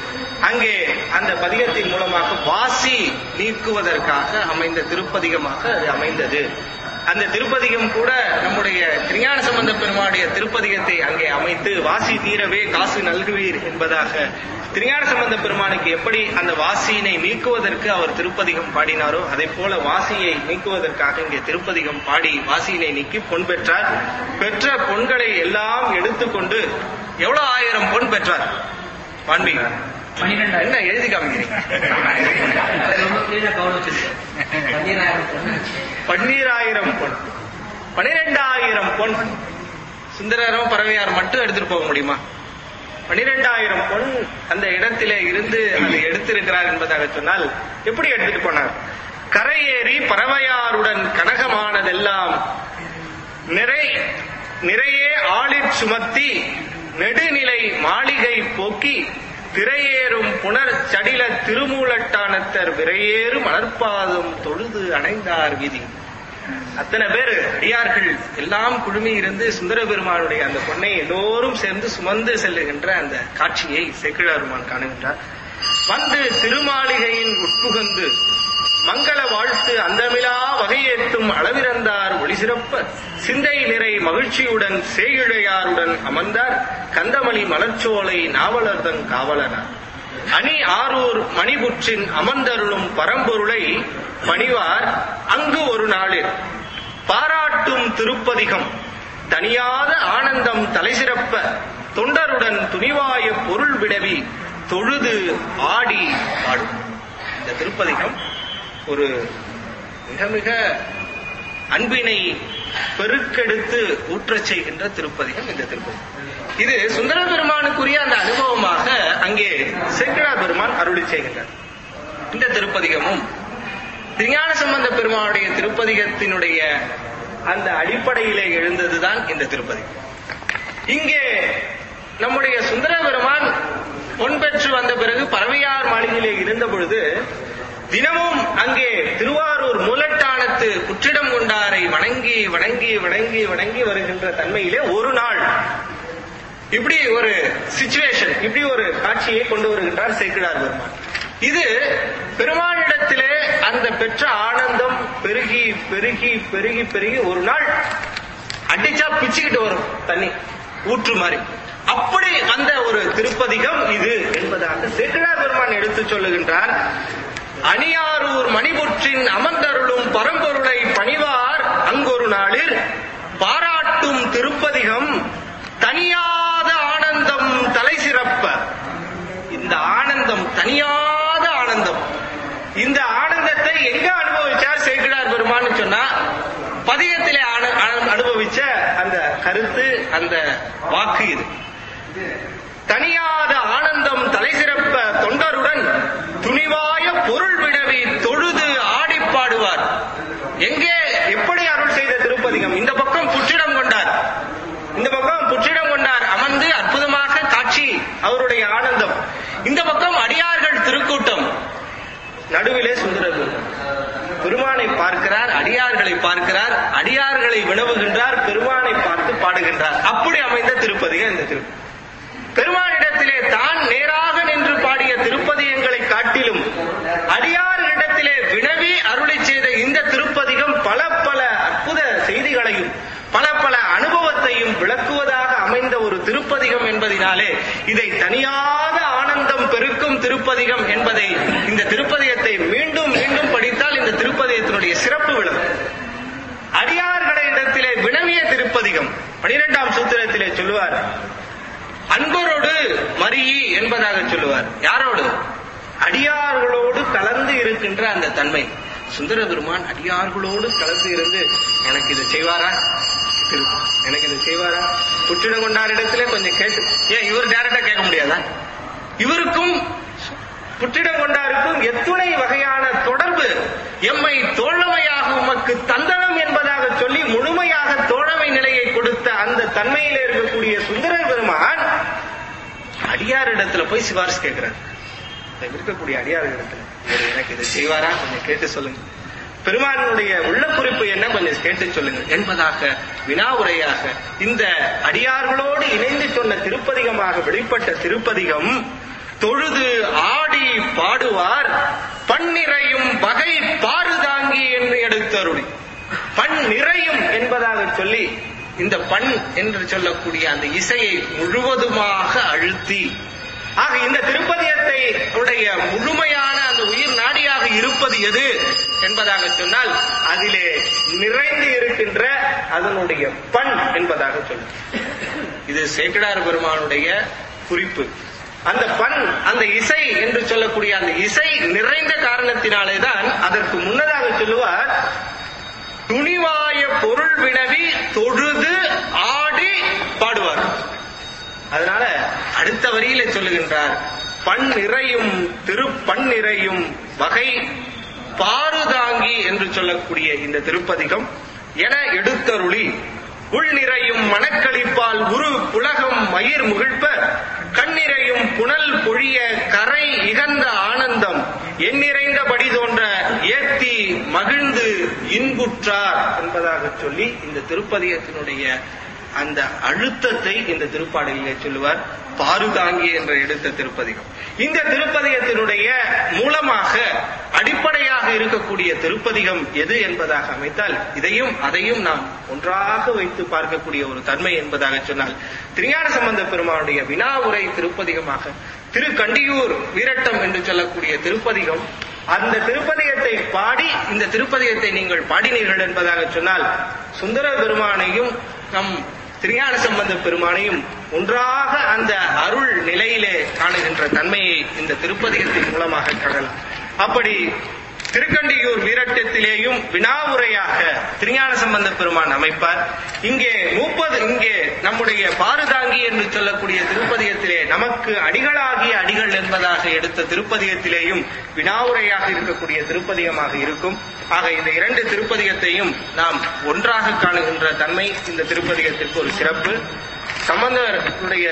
அங்கே அந்த பதிகத்தின் மூலமாக வாசி நீக்குவதற்காக அமைந்த திருப்பதிகமாக அது அமைந்தது. அந்த திருப்பதிகம் கூட நம்முடைய திருஞான சம்பந்த பெருமானுடைய திருப்பதிகத்தை அங்கே அமைத்து வாசி தீரவே காசு நல்குவீர் என்பதாக திருஞான சம்பந்த பெருமானுக்கு எப்படி அந்த வாசியினை நீக்குவதற்கு அவர் திருப்பதிகம் பாடினாரோ அதை போல வாசியை நீக்குவதற்காக இங்கே திருப்பதிகம் பாடி வாசியினை நீக்கி பொன் பெற்றார். பெற்ற பொன்களை எல்லாம் எடுத்துக்கொண்டு எவ்வளவு ஆயிரம் பொன் பெற்றார் பாண்டி? என்ன எழுதி காமிக்கிறீங்க? பன்னீராயிரம் பொன், பனிரெண்டாயிரம் பொன். சுந்தரரும் பறவையார் மட்டும் எடுத்துட்டு போக முடியுமா? பனிரெண்டாயிரம் பொன் அந்த இடத்திலே இருந்து அதை எடுத்திருக்கிறார் என்பதாக சொன்னால் எப்படி எடுத்துட்டு போனார்? கரையேறி பறவையாருடன் கனகமானதெல்லாம் நிறை நிறைய ஆளிற் சுமத்தி நெடுநிலை மாளிகை போக்கி திரையேறும் புனர் சடில திருமூலட்டானத்தர் விரையேறு மலர்பாதம் தொழுது அணைந்தார் வீதி. அத்தனை பேர் அடியார்கள் எல்லாம் குழுமி இருந்து சுந்தர பெருமானுடைய அந்த பொன்னை எல்லோரும் சேர்ந்து சுமந்து செல்லுகின்ற அந்த காட்சியை சேக்கிழாருமான் காணுகின்றார். வந்து திருமாளிகையின் உட்புகந்து மங்கள வாழ்த்து அந்தமிலா வகையேற்றும் அளவிறந்தார் ஒளி சிறப்ப சிந்தை நிறை மகிழ்ச்சியுடன் சேயிழையாருடன் அமர்ந்தார் கந்தமணி மலர்ச்சோலை நாவலர்தன் காவலனார். அணி ஆரூர் மணிபுற்றின் அமர்ந்தருளும் பரம்பொருளை பணிவார் அங்கு ஒரு நாளில் பாராட்டும் திருப்பதிகம் தனியாத ஆனந்தம் தலைசிறப்ப தொண்டருடன் துணிவாய பொருள் விடவி தொழுது ஆடி பாடும். இந்த திருப்பதிகம் ஒரு மிக மிக அன்பினை பெருக்கெடுத்து ஊற்றச் செய்கின்ற திருப்பதிகம் இந்த திருப்பதிகம். இது சுந்தர பெருமானுக்குரிய அந்த அனுபவமாக அங்கே சேக்கிழார் பெருமான் அருளி செய்கின்றார். இந்த திருப்பதிகமும் திருஞான சம்பந்த பெருமானுடைய திருப்பதிகத்தினுடைய அந்த அடிப்படையிலே எழுந்ததுதான் இந்த திருப்பதிகம். இங்கே நம்முடைய சுந்தர பெருமான் பொன் பெற்று வந்த பிறகு பறவையார் மாளிகையிலே இருந்த பொழுது தினமும் அங்கே திருவாரூர் மூலட்டானத்து புற்றிடம் கொண்டாரை வணங்கி வணங்கி வணங்கி வணங்கி வருகின்ற தன்மையிலே ஒரு நாள் இப்படி ஒரு சிச்சுவேஷன், இப்படி ஒரு காட்சியை கொண்டு வருகின்றார் சேக்கிழார் பெருமான். இது பெருமானிடத்திலே அந்த பெற்ற ஆனந்தம் பெருகி பெருகி பெருகி பெருகி ஒரு நாள் அடிச்சா பிச்சுக்கிட்டு வரும் தண்ணி ஊற்று மாதிரி. அப்படி அந்த ஒரு திருப்பதிகம் இது என்பதாக சேக்கிழார் பெருமான் எடுத்து சொல்லுகின்றார். அணியாரூர் மணிபுற்றின் அமர்ந்தருளும் பரம்பொருளை பணிவார் அங்கொரு நாளில் பாராட்டும் திருப்பதிகம் தனியாத ஆனந்தம் தலை சிறப்ப. இந்த ஆனந்தம் தனியாத ஆனந்தம். இந்த ஆனந்தத்தை எங்க அனுபவிச்சார் சேக்கிழார் பெருமான்னு சொன்னா பதிகத்திலே அனுபவிச்ச அந்த கருத்து, அந்த வாக்கு இது. தனியாத ஆனந்தம் தலை சிறப்ப தொண்டருடன் துணிவாய பொருள் விடவி தொழுது ஆடி பாடுவார். எங்கே எப்படி அருள் செய்த திருப்பதிகம்? இந்த பக்கம் புற்றிடம் கொண்டார், இந்த பக்கம் புற்றிடம் கொண்டார் அமர்ந்து அற்புதமாக காட்சி அவருடைய ஆனந்தம். இந்த பக்கம் அடியார்கள் திருக்கூட்டம், நடுவிலே சுந்தர பெருமானை பார்க்கிறார், அடியார்களை பார்க்கிறார், அடியார்களை வினவுகின்றார், பெருமானை பார்த்து பாடுகின்றார். அப்படி அமைந்த திருப்பதிகம் இந்த திருப்பதி. பெருமானிடத்திலே தான் நேராக நின்று பாடிய திருப்பதிகங்களை காட்டிலும் அடியாரிடத்திலே வினவி அருளை செய்த இந்த திருப்பதிகம் பல பல அற்புத செய்திகளையும் பல பல அனுபவத்தையும் விளக்குவதாக அமைந்த ஒரு திருப்பதிகம் என்பதினாலே இதை தனியாத ஆனந்தம் பெருக்கும் திருப்பதிகம் என்பதை, இந்த திருப்பதிகத்தை மீண்டும் மீண்டும் படித்தால் இந்த திருப்பதிகத்தினுடைய சிறப்பு விளக்கும். அடியார்களிடத்திலே வினவிய திருப்பதிகம் பனிரெண்டாம் சூத்திரத்திலே சொல்லுவார், அன்பரோடு மறியி என்பதாக சொல்லுவார். யாரோடு? அடியார்களோடு கலந்து இருக்கின்ற அந்த தன்மை. சுந்தர பெருமான் அடியார்களோடு கலந்து இருந்து எனக்கு இதை செய்வாரா, எனக்கு இதை செய்வாரா? புற்றிடம் கொண்டார் இடத்துல கொஞ்சம் கேட்டு, ஏன் இவர் டைரக்டா கேட்க முடியாதா? இவருக்கும் புற்றிடம் கொண்டாருக்கும் எத்துணை வகையான தொடர்பு. எம்மை தோழமையாக உமக்கு தந்தனம் என்பதாக சொல்லி முழுமையாக தோழமை நிலையை கொடுத்த அந்த தன்மையில இருக்கக்கூடிய சுந்தர பெருமான் அடியார் இடத்துல போய் சிபாரிசு கேட்கிறார். இருக்கக்கூடிய அடியார் இடத்துல எனக்கு இதை செய்வாரா, கொஞ்சம் கேட்டு சொல்லுங்க. பெருமானுடைய உள்ள குறிப்பு என்ன, கொஞ்சம் கேட்டு சொல்லுங்க என்பதாக வினாவுரையாக இந்த அடியார்களோடு இணைந்து சொன்ன திருப்பதிகமாக வெளிப்பட்ட திருப்பதிகம் தொழுது ஆடி பாடுவார் பன்னிறையும் வகை பாருதாங்கி என்று எடுத்தருளி. பண் நிறையும் என்பதாக சொல்லி இந்த பண் என்று சொல்லக்கூடிய அந்த இசையை முழுவதுமாக அழுத்தி, ஆக இந்த திருப்பதியத்தை உடைய முழுமையான அந்த உயிர் நாடியாக இருப்பது எது என்பதாக சொன்னால் அதிலே நிறைந்து இருக்கின்ற அதனுடைய பண் என்பதாக சொல்லு. இது சேக்கிழார் பெருமானுடைய குறிப்பு. அந்த பண், அந்த இசை என்று சொல்லக்கூடிய அந்த இசை நிறைந்த காரணத்தினாலேதான் அதற்கு முன்னதாக சொல்லுவார், துணிவாய பொருள் வினவி தொழுது ஆடி பாடுவார். அதனால அடுத்த வரியில சொல்லுகின்றார், பண் நிறையும் திருப்பண் நிறையும் வகை பாருதாங்கி என்று சொல்லக்கூடிய இந்த திருப்பதிகம் என எடுத்தருளி, உள் நிறையும் மணக்களிப்பால் உரு புலகம் மயிர் முகிழ்ப்ப கண்ணிறையும் புனல் பொழிய கரை இகந்த ஆனந்தம் எண்ணிறைந்தபடி தோன்ற ஏத்தி மகிழ்ந்து இன்புற்றார் என்பதாக சொல்லி இந்த திருப்பதிகத்தினுடைய அந்த அழுத்தத்தை இந்த திருப்பாடலிலே சொல்லுவார். பாருதாங்கி என்ற எடுத்த திருப்பதிகம். இந்த திருப்பதிகத்தினுடைய மூலமாக அடிப்படையாக இருக்கக்கூடிய திருப்பதிகம் எது என்பதாக அமைத்தால் இதையும் அதையும் நாம் ஒன்றாக வைத்து பார்க்கக்கூடிய ஒரு தன்மை என்பதாக சொன்னால், திருஞான சம்பந்த பெருமானுடைய வினாவுரை திருப்பதிகமாக திருக்கண்டியூர் வீரட்டம் என்று சொல்லக்கூடிய திருப்பதிகம், அந்த திருப்பதிகத்தை பாடி இந்த திருப்பதிகத்தை நீங்கள் பாடினீர்கள் என்பதாக சொன்னால் சுந்தர பெருமானையும் நம் திருஞான சம்பந்த பெருமானையும் ஒன்றாக அந்த அருள் நிலையிலே காணுகின்ற தன்மையை இந்த திருப்பதிகத்தின் மூலமாக காணலாம். அப்படி திருக்கண்டியூர் வீரட்டத்திலேயும் வினாவுரையாக திருஞான சம்பந்த பெருமான் அமைப்பார். இங்கே முப்பது இங்கே நம்முடைய பாருதாங்கி என்று சொல்லக்கூடிய திருப்பதிகத்திலே நமக்கு அடிகளாகிய அடிகள் என்பதாக எடுத்த திருப்பதிகத்திலேயும் வினாவுரையாக இருக்கக்கூடிய திருப்பதிகமாக இருக்கும். ஆக இந்த இரண்டு திருப்பதிகத்தையும் நாம் ஒன்றாக காணுகின்ற தன்மை இந்த திருப்பதிகத்திற்கு ஒரு சிறப்பு. சம்பந்தருடைய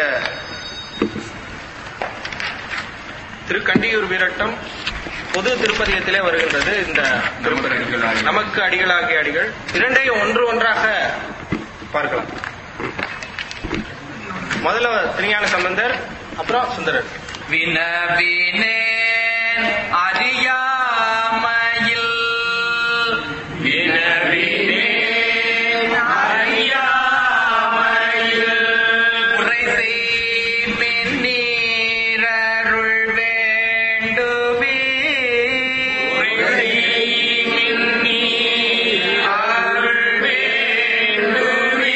திருக்கண்டியூர் வீரட்டம் பொது திருப்பதிகத்திலே வருகின்றது. இந்த திருப்பதிகம் நமக்கு அடிகளாகிய அடிகள் இரண்டையும் ஒன்று ஒன்றாக பார்க்கலாம். முதல்ல திருஞான சம்பந்தர், அப்புறம் சுந்தரர். வினவினேன் அறியாமையில் வினவினேன் அறியாமையில் உரை செய் மென்னீரருள் வேண்டுமே உரை செய் மென்னீரருள் வேண்டுமே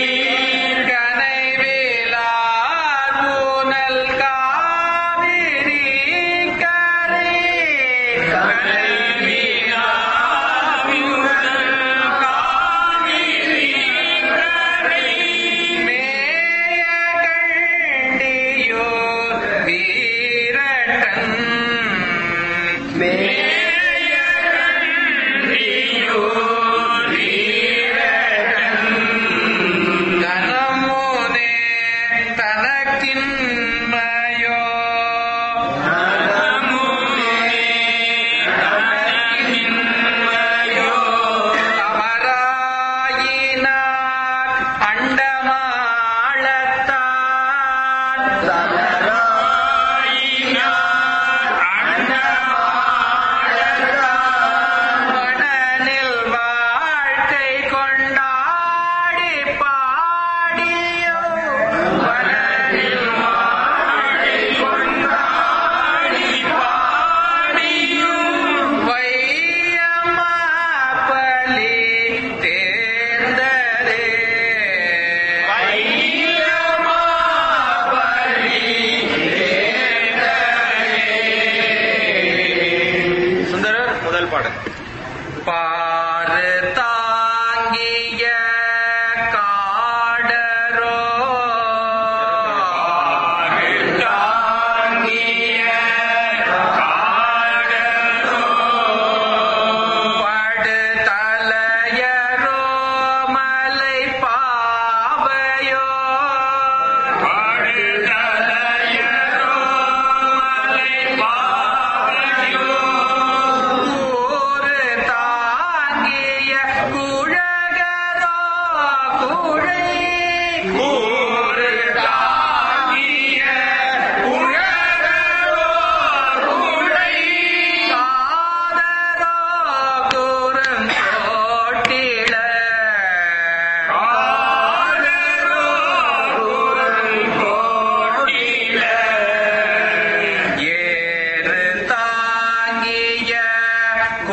கனைவேலார் ஊனல் காவிரி கரை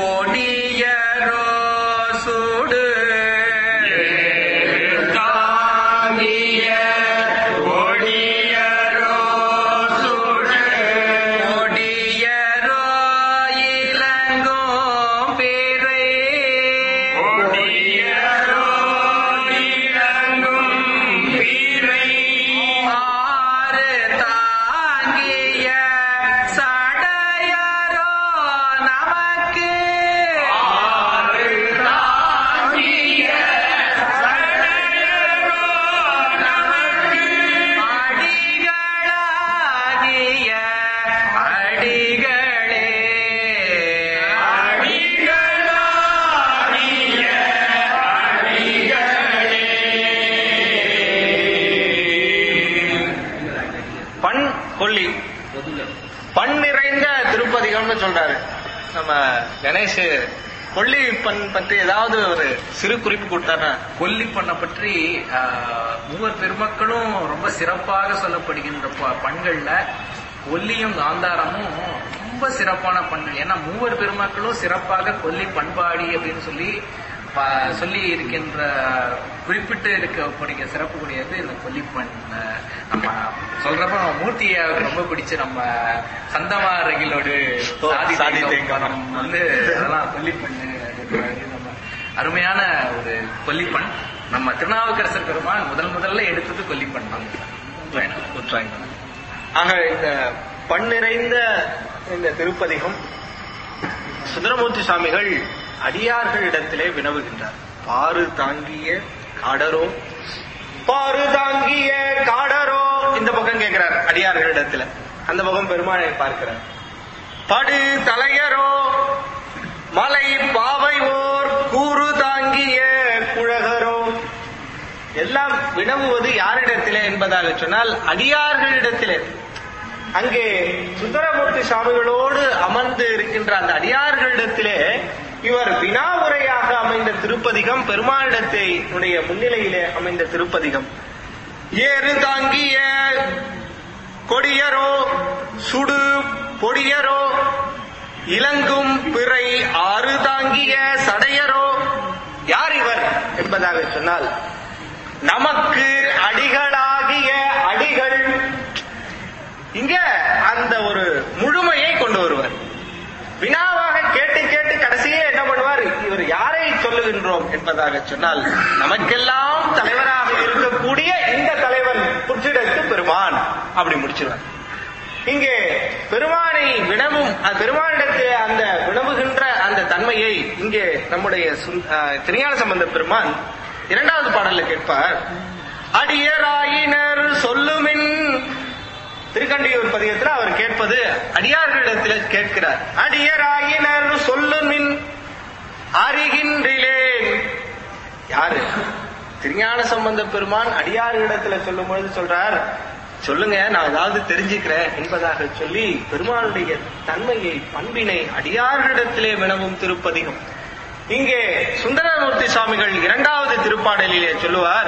கொடியரோ சுடு தாங்கிய கொடியரோ சுடு கொடியரோ இளங்கும் பிறை கொடியரோ இறங்கும் பிறை ஆறு தாங்கிய சடையரோ நமக்கு ஆறு தாங்கிய சடையரோ நமக்கு அடிகளாகிய அடிகளே அடிகளாகிய பண் கொல்லி பண் நிறைந்த திருப்பதிகம்னு சொல்றாரு நம்ம கணேஷ். கொல்லி பண் பற்றி ஏதாவது ஒரு சிறு குறிப்பு கொடுத்தாருன்னா? கொல்லி பண்ணை பற்றி ஆஹ், மூவர் பெருமக்களும் ரொம்ப சிறப்பாக சொல்லப்படுகின்ற ப- பண்கள்ல கொல்லியும் காந்தாரமும் ரொம்ப சிறப்பான பண்கள். ஏன்னா மூவர் பெருமக்களும் சிறப்பாக கொல்லி பண்பாடி அப்படின்னு சொல்லி ப- சொல்லி இருக்கின்ற குறிப்பிட்டு இருக்கக்கூடிய சிறப்பு கூடியது இந்த கொல்லிப்பண். ஆஹ், நம்ம சொல்றப்ப நம்ம மூர்த்தியை ரொம்ப பிடிச்சு நம்ம சந்தமாரகிலோடு ஓ, சாதி சாதி தேக்கம் தேக்கம். நம்ம வந்து அதெல்லாம் கொல்லிப்பண்ணு அப்படின்றது நம்ம அருமையான ஒரு கொல்லிப்பண். நம்ம திருநாவுக்கரசர் பெருமான் முதல் முதல்ல எடுத்தது கொல்லிப்பண் தான். குற்றாங்க. ஆக இந்த பண் நிறைந்த இந்த திருப்பதிகம் சுந்தரமூர்த்தி சுவாமிகள் அடியார்களிடத்திலே வினவுகின்றார். பாரு தாங்கிய காடரோ, பாரு தாங்கிய காடரோ, இந்த பக்கம் கேட்கிறார் அடியார்களிடத்துல, அந்த பக்கம் பெருமானை பார்க்கிறார். படு தலையரோ, மலை பாவை ஓர் கூறு தாங்கிய குழகரோ, எல்லாம் வினவுவது யாரிடத்திலே என்பதாக சொன்னால் அடியார்களிடத்திலே. அங்கே சுந்தரமூர்த்தி சுவாமிகளோடு அமர்ந்து இருக்கின்ற அந்த அடியார்களிடத்திலே இவர் வினா உரையாக அமைந்த திருப்பதிகம், பெருமாளிடத்தினுடைய முன்னிலையிலே அமைந்த திருப்பதிகம். ஏறு தாங்கிய கொடியரோ சுடு பொடியரோ இலங்கும் பிறை ஆறு தாங்கிய சடையரோ, யார் இவர் என்பதாக சொன்னால் நமக்கு அடிகளாகிய அடிகள். இங்க அந்த ஒரு முழுமையை கொண்டு வருவார். வினாவாக கேட்டு கேட்டு கடைசியே என்ன பண்ணுவார், இவர் யாரை சொல்லுகின்றோம் என்பதாக சொன்னால் நமக்கெல்லாம் தலைவராக இருக்கக்கூடிய இந்த தலைவன் புற்றிடத்து பெருமான், அப்படி முடிச்சிருவார். இங்கே பெருமானை வினவும் பெருமானிடத்து அந்த வினவுகின்ற அந்த தன்மையை இங்கே நம்முடைய திருஞான சம்பந்த பெருமான் இரண்டாவது பாடல்ல கேட்பார். அடியராயினர் சொல்லுமின், திருக்கண்டியூர் பதிகத்தில் அவர் கேட்பது அடியார்களிடத்தில் கேட்கிறார். அடியராயினர் சொல்லுமின் அறிகின்றிலேன். யாரு? திருஞான சம்பந்த பெருமான் அடியார்களிடத்துல சொல்லும் பொழுது சொல்றார், சொல்லுங்க நான் ஏதாவது தெரிஞ்சுக்கிறேன் என்பதாக சொல்லி பெருமானுடைய தன்மையை பண்பினை அடியார்களிடத்திலே வினவும் திருப்பதிகம். இங்கே சுந்தரமூர்த்தி சுவாமிகள் இரண்டாவது திருப்பாடலிலே சொல்லுவார்.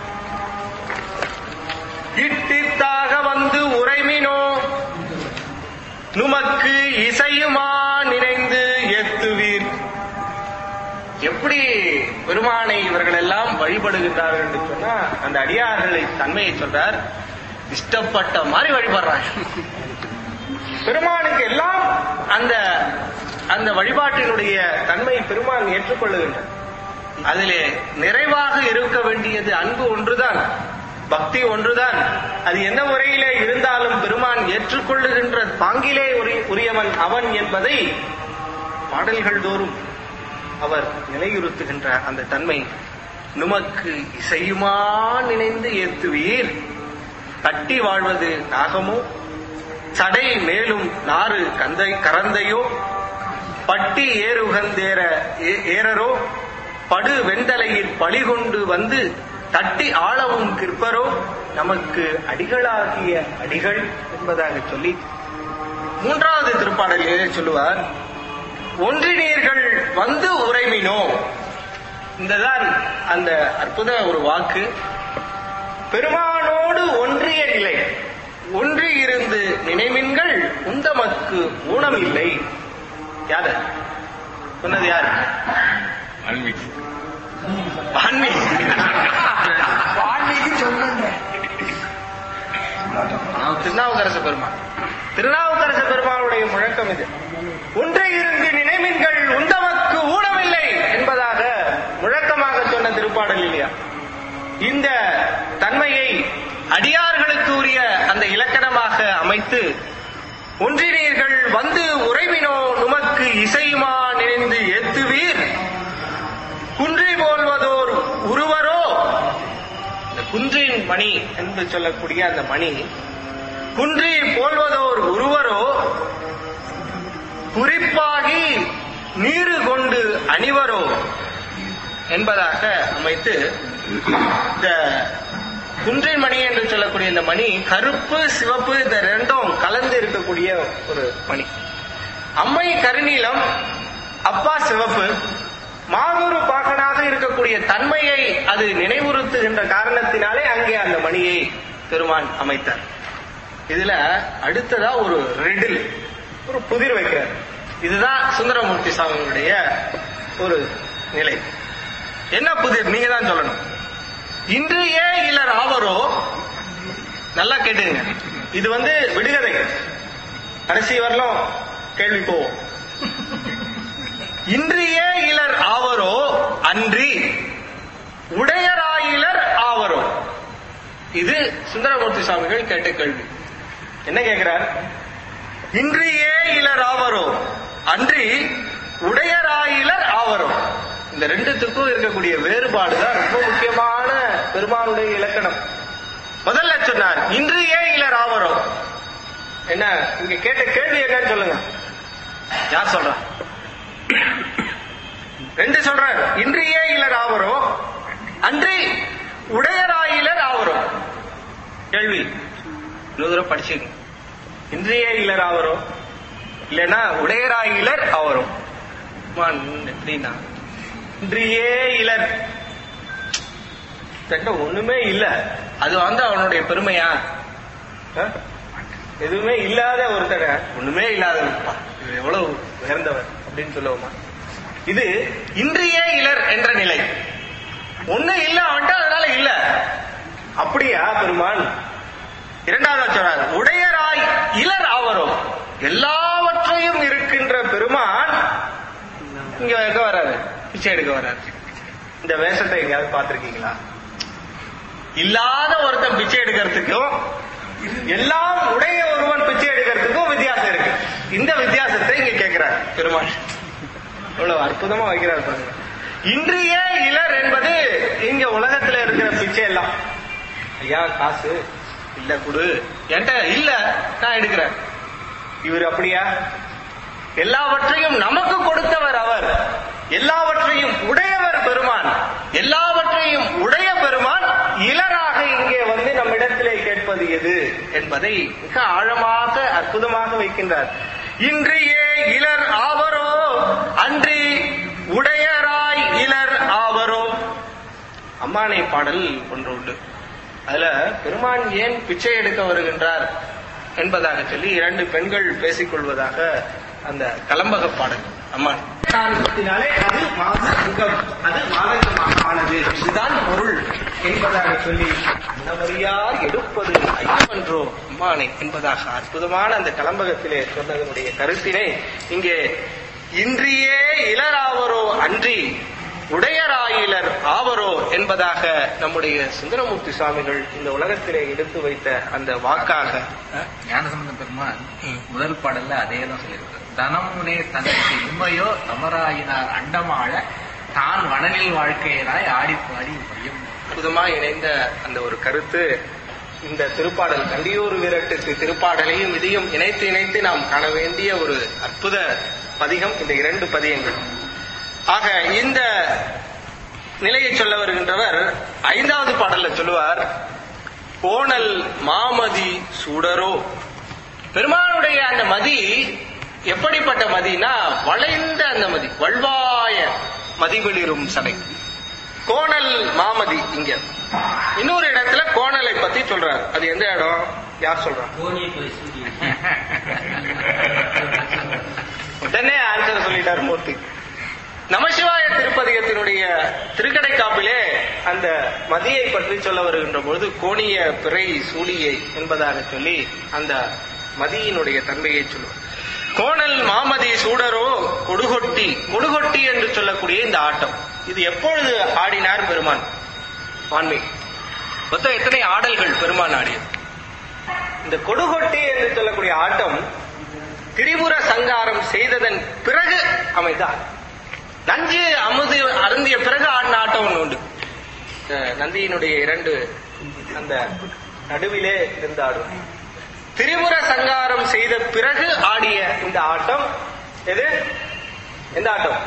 இட்டித்தாக வந்து உரைமினோ நுமக்கு இசையுமா நினைந்து ஏத்துவீர். எப்படி பெருமானை இவர்கள் எல்லாம் வழிபடுகின்றார்கள் என்று சொன்னா அந்த அடியார்களை தன்மையை சொல்றார். இஷ்டப்பட்ட மாதிரி வழிபடுறாங்க. பெருமானுக்கு எல்லாம் அந்த அந்த வழிபாட்டினுடைய தன்மை பெருமான் ஏற்றுக்கொள்ளுகின்றார். அதிலே நிறைவாக இருக்க வேண்டியது அன்பு ஒன்றுதான், பக்தி ஒன்றுதான். அது என்ன முறையிலே இருந்தாலும் பெருமான் ஏற்றுக்கொள்ளுகின்ற பாங்கிலே உரியவன் அவன் என்பதை பாடல்கள் தோறும் அவர் நிலையுறுத்துகின்ற அந்த தன்மை. நுமக்கு இசையுமா நினைந்து ஏத்துவீர். தட்டி வாழ்வது நாகமோ, சடை மேலும் நாறு கந்தை கரந்தையோ, பட்டி ஏறுகந்தேற ஏறரோ, படு வெண்தலையில் பழிகொண்டு வந்து தட்டி ஆளவும் கிற்பரோ, நமக்கு அடிகளாகிய அடிகள் என்பதாக சொல்லி மூன்றாவது திருப்பாடலிலே சொல்லுவார். ஒன்றினீர்கள் வந்து உரைமினோ. இந்ததான் அந்த அற்புத ஒரு வாக்கு. பெருமானோடு ஒன்றிய நிலை, ஒன்றி இருந்து நினைமின்கள் உந்தமக்கு ஊனம் இல்லை. யாரு? சொன்னது யாரு? ஆன்மீக வான்மீகி. வான்மீகி சொன்னேன். திருநாவுக்கரச பெருமான். திருநாவுக்கரச பெருமானுடைய முழக்கம் இது. ஒன்றை இருந்து நினைவின்கள் உந்தமக்கு ஊனமில்லை என்பதாக முழக்கமாக சொன்ன திருப்பாடல் இல்லையா? இந்த தன்மையை அடியார்களுக்கு உரிய அந்த இலக்கணமாக அமைத்து, ஒன்றினீர்கள் வந்து உறைவினோ நுமக்கு இசையுமா நினைந்து ஏத்துவீர், குன்றி போல்வதோர் உருவரோ. இந்த குன்றின் மணி என்று சொல்லக்கூடிய அந்த மணி, குன்றி போல்வதோர் உருவரோ குறிப்பாகி நீரு கொண்டு அணிவரோ என்பதாக அமைத்து, இந்த குன்றின் மணி என்று சொல்லக்கூடிய இந்த மணி கருப்பு சிவப்பு இந்த ரெண்டும் கலந்து இருக்கக்கூடிய ஒரு மணி. அம்மை கருநீலம், அப்பா சிவப்பு, மாதொரு பாகனாக இருக்கக்கூடிய தன்மையை அது நினைவுறுத்துகின்ற காரணத்தினாலே அங்கே அந்த மணியை பெருமான் அமைத்தார். இதுல அடுத்ததா ஒரு ரெடில், ஒரு புதிர் வைக்கிறார். இதுதான் சுந்தரமூர்த்தி சாமியுடைய ஒரு நிலை. என்ன புதிர்? நீங்க தான் சொல்லணும். இன்று ஏன் இலர் ஆவரோ, நல்லா கேட்டுங்க, இது வந்து விடுகதை, கடைசி வரலாம் கேள்வி போவோம். இன்றியே இலர் ஆவரோ அன்றி உடையராயிலர் ஆவரோ. இது சுந்தரமூர்த்தி சுவாமிகள் கேட்ட கேள்வி. என்ன கேட்கிறார்? இன்றியே இலர் ஆவரோ அன்றி உடையராயிலர் ஆவரோ. இந்த ரெண்டுத்துக்கும் இருக்கக்கூடிய வேறுபாடுதான் ரொம்ப முக்கியமான பெருமானுடைய இலக்கணம். முதல்ல சொன்னார் இன்றியே இலர் ஆவரோ. என்ன இங்க கேட்ட கேள்வி என்னன்னு சொல்லுங்க, யார் சொல்ற? ரெண்டு சொல்றார். இன்றியே இலர் ஆவரோ அன்றி உடையராயிலர் ஆவரோ. கேள்வி இன்னொரு தடவை படிச்சுங்க. இன்றியே இலர் ஆவரோ இல்லைன்னா உடையராயிலர் ஆவரோ. எப்படின்னா இன்றியே இலர் ஒண்ணுமே இல்ல, அது வந்து அவனுடைய பெருமையா? எதுவுமே இல்லாத ஒருத்தர ஒண்ணுமே இல்லாதவர்ப்பா, இவர் எவ்வளவு உயர்ந்தவர் அப்படின்னு சொல்லுவோமா? இது இன்றியே இலர் என்ற நிலை. ஒண்ணு இல்ல அவன்ட்ட, அதனால இல்ல. அப்படியா பெருமான்? இரண்டாவது சொல்றார் உடையராய் இலர் ஆவரோ. எல்லாவற்றையும் இருக்கின்ற பெருமான் இங்க எங்க வர்றாரு? பிச்சை எடுக்க வர்றாரு. இந்த வேஷத்தை எங்கேயாவது பார்த்திருக்கீங்களா? இல்லாத ஒருத்தன் பிச்சை எடுக்கிறதுக்கும் எல்லாம் உடைய ஒருவன் பிச்சை எடுக்கிறதுக்கும் வித்தியாசம் இருக்கு. இந்த வித்தியாசத்தை இங்க கேட்கிறார் பெருமாள். இவ்வளவு அற்புதமா வைக்கிறார் பாருங்க. இன்றைய இலர் என்பது இங்க உலகத்துல இருக்கிற பிச்சை எல்லாம். ஐயா காசு இல்ல குடு, என்கிட்ட இல்ல நான் எடுக்கிறேன். இவர் அப்படியா? எல்லாவற்றையும் நமக்கு கொடுத்தவர் அவர், எல்லாவற்றையும் உடையவர் பெருமான். எல்லாவற்றையும் உடைய பெருமான் இலராக இங்கே வந்து நம்மிடத்திலே கேட்பது எது என்பதை மிக ஆழமாக அற்புதமாக வைக்கின்றார். இன்றியே இலர் ஆவரோ அன்றி உடையராய் இலர் ஆவரோ. அம்மானை பாடல் ஒன்று உண்டு. அதுல பெருமான் ஏன் பிச்சை எடுக்க வருகின்றார் என்பதாக சொல்லி இரண்டு பெண்கள் பேசிக் கொள்வதாக அந்த கலம்பக பாடல். அம்மான் அது அது மாதங்கமாக ஆனது, இதுதான் பொருள் என்பதாக சொல்லி உணவறியார் எடுப்பது ஐயமன்றோ அம்மானை என்பதாக அற்புதமான அந்த கலம்பகத்திலே சொன்னதனுடைய கருத்தினை இங்கே இன்றியே இலராவரோ அன்றி உடையராயிலர் ஆவரோ என்பதாக நம்முடைய சுந்தரமூர்த்தி சுவாமிகள் இந்த உலகத்திலே எடுத்து வைத்த அந்த வாக்காக ஞானசம்பந்த பெருமான் முதல் பாடல்ல அதே தான் சொல்லியிருக்காரு. தனமுனே தனக்கு இம்மையோ தமராயினார் அண்டமாழ தான் வனலில் வாழ்க்கையினாய் ஆடி பாடி மையம். அற்புதமா இணைந்த அந்த ஒரு கருத்து இந்த திருப்பாடல். கண்டியூர் விரட்டுக்கு திருப்பாடலையும் இதையும் இணைத்து இணைத்து நாம் காண வேண்டிய ஒரு அற்புத பதிகம் இந்த இரண்டு பதியங்கள். ஆக இந்த நிலையை சொல்ல வருகின்றவர் ஐந்தாவது பாடல்ல சொல்லுவார், கோணல் மாமதி சூடரோ. பெருமானுடைய அந்த மதி எப்படிப்பட்ட மதினா, வளைந்த அந்த மதி, வல்வாய மதிவெளிரும் சடை. கோணல் மாமதி. இங்க இன்னொரு இடத்துல கோணலை பத்தி சொல்றார். அது எந்த இடம்? யார் சொல்றார்? உடனே ஆன்சர் சொல்லிட்டார் மூர்த்தி. நமசிவாய திருப்பதிகத்தினுடைய திருக்கடைக்காப்பிலே அந்த மதியை பற்றி சொல்ல வருகின்ற பொழுது கோணிய பிறை சூழியை என்பதாக சொல்லி அந்த மதியினுடைய தன்மையை சொல்லுவார். கோணல் மாமதி சூடரோ கொடுகொட்டி, கொடுகொட்டி என்று சொல்லக்கூடிய இந்த ஆட்டம் இது எப்பொழுது ஆடினார் பெருமான்? ஆன்மீக மொத்தம் எத்தனை ஆடல்கள் பெருமான் ஆடியது? இந்த கொடுகொட்டி என்று சொல்லக்கூடிய ஆட்டம் திரிபுர சங்காரம் செய்ததன் பிறகு அமைந்தார். நஞ்சு அமுது அருந்திய பிறகு ஆடின ஆட்டம் ஒன்று உண்டு. நந்தியினுடைய இரண்டு அந்த நடுவிலே இருந்து ஆடுவார். திரிபுர சங்காரம் செய்த பிறகு ஆடிய இந்த ஆட்டம் எது? எந்த ஆட்டம்?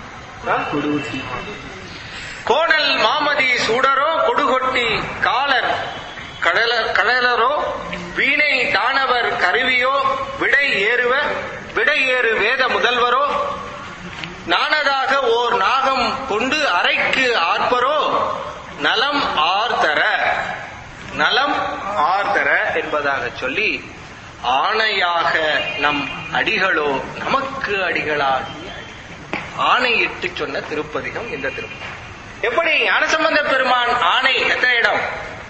கோணல் மாமதி சூடரோ கொடுகொட்டி காலர் கடல கடலரோ வீணை தானவர் கருவியோ விடை ஏறுவ விடை ஏறு வேத முதல்வரோ நானதாக ஓர் நாகம் கொண்டு அறைக்கு ஆர்ப்பரோ நலம் ஆர்த்தர, நலம் ஆர்த்தர என்பதாக சொல்லி ஆணையாக நம் அடிகளோ நமக்கு அடிகளாகி ஆணையிட்டு சொன்ன திருப்பதிகம் இந்த திருப்பதிகம். எப்படி ஞானசம்பந்த பெருமான் ஆணை எத்தனை இடம்?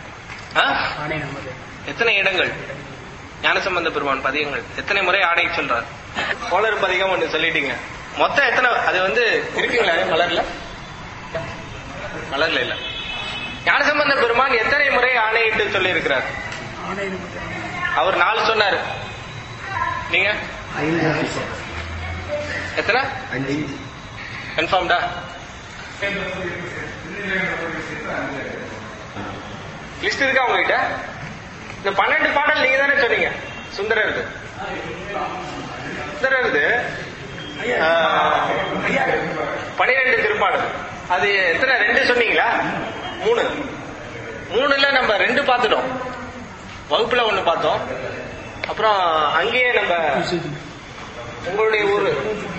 எத்தனை இடங்கள் ஞானசம்பந்த பெருமான் பதிகங்கள் எத்தனை முறை ஆணை சொல்றார்? கோளர் பதிகம் ஒன்று சொல்லிட்டீங்க. மொத்தம் எத்தனை? அது வந்து இருக்குங்களா மலர்ல? மலர்ல இல்ல. ஞானசம்பந்த பெருமான் எத்தனை முறை ஆணையிட்டு சொல்லி இருக்கிறார்? அவர் நாலு சொன்னார். நீங்க எத்தனை? கன்ஃபார்ம்டா? லிஸ்ட் இருக்கா உங்ககிட்ட? இந்த பன்னெண்டு பாடல் நீங்க தானே சொன்னீங்க. சுந்தரருது சுந்தரருது பனிரெண்டு திருப்பாடல். அது எத்தனை? ரெண்டு சொன்னீங்களா? மூணு. மூணுல நம்ம ரெண்டு பார்த்துட்டோம். வகுப்புல ஒண்ணு பார்த்தோம். அப்புறம் அங்கேயே நம்ம உங்களுடைய ஊரு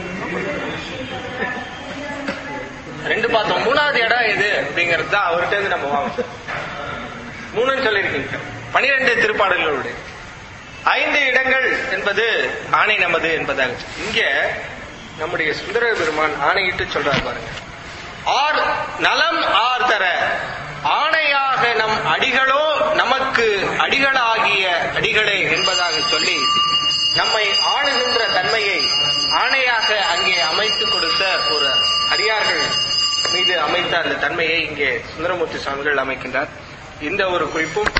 ரெண்டு பார்த்தோம். மூணாவது இடம் எது அப்படிங்கறது தான் அவர்கிட்ட இருந்து நம்ம வாங்க. மூணுன்னு சொல்லியிருக்கீங்க. பனிரெண்டு திருப்பாடல்களுடைய ஐந்து இடங்கள் என்பது ஆணை நமது என்பதாக. இங்க நம்முடைய சுந்தர பெருமான் ஆணையிட்டு சொல்றாரு பாருங்க. ஆர் நலம் ஆர் தர ஆணையாக நம் அடிகளோ நமக்கு அடிகளாகிய அடிகளே என்பதாக சொல்லி நம்மை ஆளுகின்ற தன்மையை ஆணையாக அங்கே அமைத்து கொடுத்த ஒரு அடியார்கள் மீது அமைத்த அந்த தன்மையை இங்கே சுந்தரமூர்த்தி சுவாமிகள் அமைக்கின்றார். இந்த ஒரு குறிப்பும்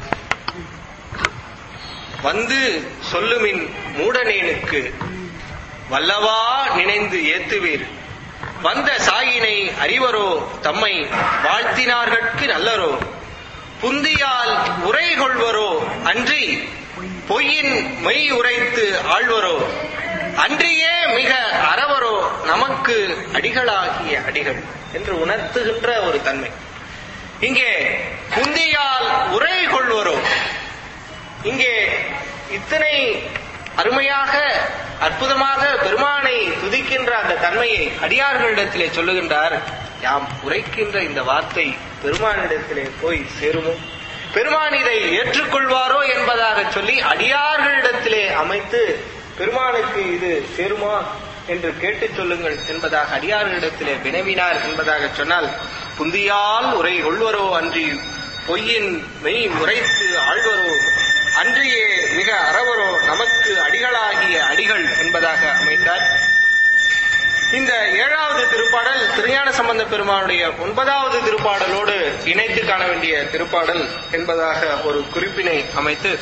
வந்து சொல்லுமின் மூடனேனுக்கு வல்லவா நினைந்து ஏத்துவீர் வந்த சாயினை அறிவரோ தம்மை வாழ்த்தினார்கட்கு நல்லரோ புந்தியால் உரை கொள்வரோ அன்றி பொய்யின் மெய் உரைத்து ஆழ்வரோ அன்றியே மிக அறவரோ நமக்கு அடிகளாகிய அடிகள் என்று உணர்த்துகின்ற ஒரு தன்மை. இங்கே புந்தியால் உரை கொள்வரோ, இங்கே இத்தனை அருமையாக அற்புதமாக பெருமானை துதிக்கின்ற அந்த தன்மையை அடியார்களிடத்திலே சொல்லுகின்றார். யாம் உரைக்கின்ற இந்த வார்த்தை பெருமானிடத்திலே போய் சேருமோ, பெருமான் இதை ஏற்றுக்கொள்வாரோ என்பதாக சொல்லி அடியார்களிடத்திலே அமைத்து பெருமானுக்கு இது சேருமா என்று கேட்டு சொல்லுங்கள் என்பதாக அடியார்களிடத்திலே வினவினார் என்பதாக சொன்னால், புந்தியால் உரை கொள்வரோ அன்றி பொய்யின் மெய் முறைத்து ஆழ்வரோ அன்றியே மிக அறவரோ நமக்கு அடிகளாகிய அடிகள் என்பதாக அமைத்தார். இந்த ஏழாவது திருப்பாடல் திருஞான சம்பந்த பெருமானுடைய ஒன்பதாவது திருப்பாடலோடு இணைத்து காண வேண்டிய திருப்பாடல் என்பதாக ஒரு குறிப்பினை அமைத்து,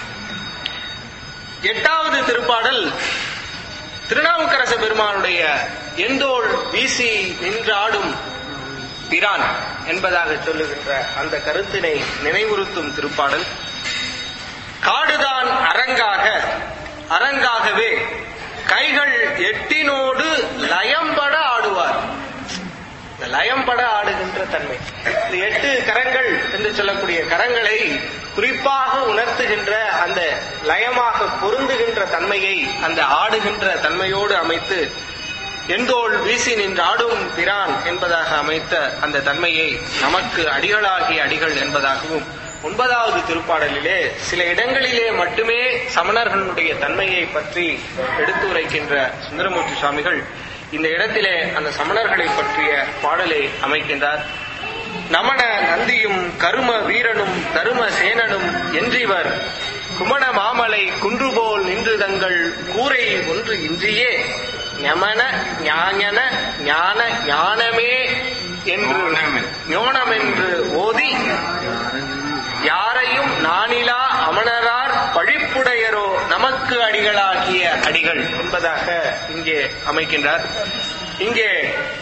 எட்டாவது திருப்பாடல் திருநாவுக்கரச பெருமானுடைய எந்தோள் வீசி நின்றாடும் பிரான் என்பதாக சொல்லுகின்ற அந்த கருத்தினை நினைவுறுத்தும் திருப்பாடல். காடுதான் அரங்காக அரங்காகவே கைகள் எட்டினோடு லயம்பட ஆடுவார். இந்த லயம்பட ஆடுகின்ற தன்மை, இந்த எட்டு கரங்கள் என்று சொல்லக்கூடிய கரங்களை குறிப்பாக உணர்த்துகின்ற அந்த லயமாக பொருந்துகின்ற தன்மையை அந்த ஆடுகின்ற தன்மையோடு அமைத்து எந்தோள் வீசி நின்று ஆடும் பிரான் என்பதாக அமைத்த அந்த தன்மையை நமக்கு அடிகளாகிய அடிகள் என்பதாகவும், ஒன்பதாவது திருப்பாடலிலே சில இடங்களிலே மட்டுமே சமணர்களுடைய தன்மையை பற்றி எடுத்துரைக்கின்ற சுந்தரமூர்த்தி சுவாமிகள் இந்த இடத்திலே அந்த சமணர்களை பற்றிய பாடலை அமைக்கின்றார். நமன நந்தியும் கரும வீரனும் தரும சேனனும் என்றிவர் குமண மாமலை குன்றுபோல் நின்று தங்கள் கூரை ஒன்று இன்றியே ஞமன ஞான ஞான ஞானமே என்று ஞோனமென்று ஓதி யாரையும் நானிலா அமணரார் பழிப்புடையரோ நமக்கு அடிகளாகிய அடிகள் என்பதாக இங்கே அமைக்கின்றார். இங்கே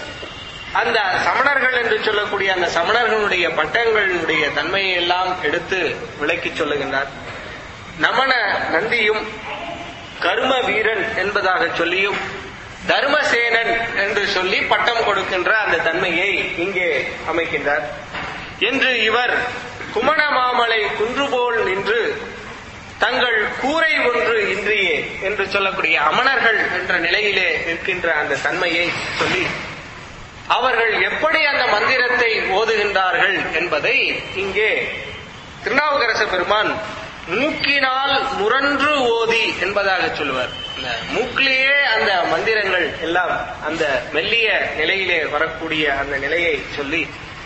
அந்த சமணர்கள் என்று சொல்லக்கூடிய அந்த சமணர்களுடைய பட்டங்களுடைய தன்மையை எல்லாம் எடுத்து விளக்கி சொல்லுகின்றார். நமன நந்தியும் கர்ம வீரன் என்பதாக சொல்லியும் தர்மசேனன் என்று சொல்லி பட்டம் கொடுக்கின்ற அந்த தன்மையை இங்கே அமைக்கின்றார். என்று இவர் குமண மாமலை குன்றுபோல் நின்று தங்கள் கூரை ஒன்று இன்றியே என்று சொல்லக்கூடிய அமணர்கள் என்ற நிலையிலே இருக்கின்ற அந்த தன்மையை சொல்லி அவர்கள் எப்படி அந்த மந்திரத்தை ஓதுகின்றார்கள் என்பதை இங்கே திருநாவுக்கரசு பெருமான் மூக்கினால் முரன்று ஓதி என்பதாக சொல்லுவார். இந்த மூக்கிலேயே அந்த மந்திரங்கள் எல்லாம் அந்த மெல்லிய நிலையிலே வரக்கூடிய அந்த நிலையை சொல்லி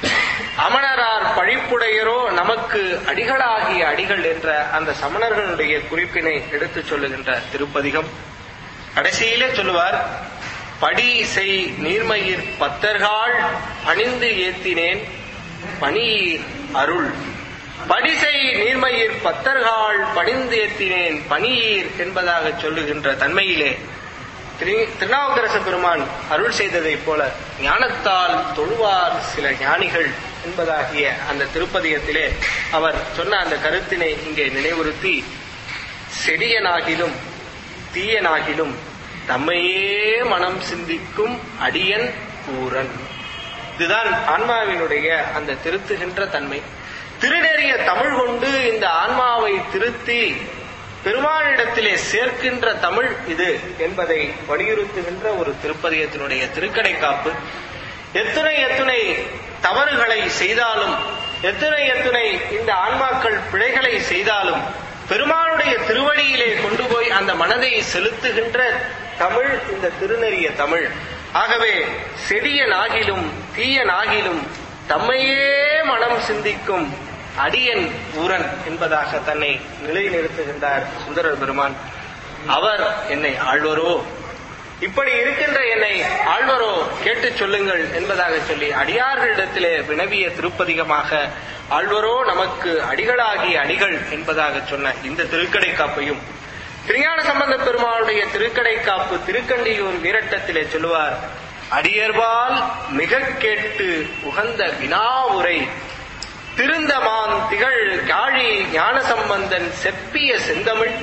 அமணரார் பழிப்புடையரோ நமக்கு அடிகளாகிய அடிகள் என்ற அந்த சமணர்களுடைய குறிப்பினை எடுத்து சொல்லுகின்ற திருப்பதிகம். கடைசியிலே சொல்லுவார், படி செய் நீர்மயிர் பத்தர்கள் அணிந்து ஏத்தினேன் பணியீர் அருள். படிசை நீர்மயிர் பத்தர்கள் பணிந்து ஏத்தினேன் பணியீர் என்பதாக சொல்லுகின்ற தன்மையிலே திருநாவுக்கரசு பெருமான் அருள் செய்ததைப் போல ஞானத்தால் தொழுவார் சில ஞானிகள் என்பதாகிய அந்த திருப்பதிகத்திலே அவர் சொன்ன அந்த கருத்தினை இங்கே நினைவுறுத்தி, செடியனாகிலும் தீயனாகிலும் தம்மையே மனம் சிந்திக்கும் அடியன் ஊரன். இதுதான் ஆன்மாவினுடைய அந்த திருத்துகின்ற தன்மை. திருநெறிய தமிழ் கொண்டு இந்த ஆன்மாவை திருத்தி பெருமானிடத்திலே சேர்க்கின்ற தமிழ் இது என்பதை வலியுறுத்துகின்ற ஒரு திருப்பதிகத்தினுடைய திருக்கடை காப்பு. எத்துணை எத்துணை தவறுகளை செய்தாலும், எத்துணை எத்துணை இந்த ஆன்மாக்கள் பிழைகளை செய்தாலும் பெருமானுடைய திருவடியிலே கொண்டு போய் அந்த மனதை செலுத்துகின்ற தமிழ் இந்த திருநெறிய தமிழ். ஆகவே செடியனாகிலும் தீயனாகிலும் தம்மையே மனம் சிந்திக்கும் அடியன் ஊரன் என்பதாக தன்னை நிலைநிறுத்துகின்றார் சுந்தரர் பெருமான். அவர் என்னை ஆழ்வரோ, இப்படி இருக்கின்ற என்னை ஆழ்வரோ கேட்டு சொல்லுங்கள் என்பதாக சொல்லி அடியார்களிடத்திலே வினவிய திருப்பதிகமாக ஆழ்வரோ நமக்கு அடிகளாகிய அடிகள் என்பதாக சொன்ன இந்த திருக்கடை காப்பையும் திருஞான சம்பந்த பெருமானுடைய திருக்கடை காப்பு திருக்கண்டியூர் வீரட்டத்திலே சொல்லுவார், அடியர்பால் மிக கேட்டு உகந்த வினாவுரை திருந்தமான் திகழ் காழி ஞான சம்பந்தன் செப்பிய செந்தமிழ்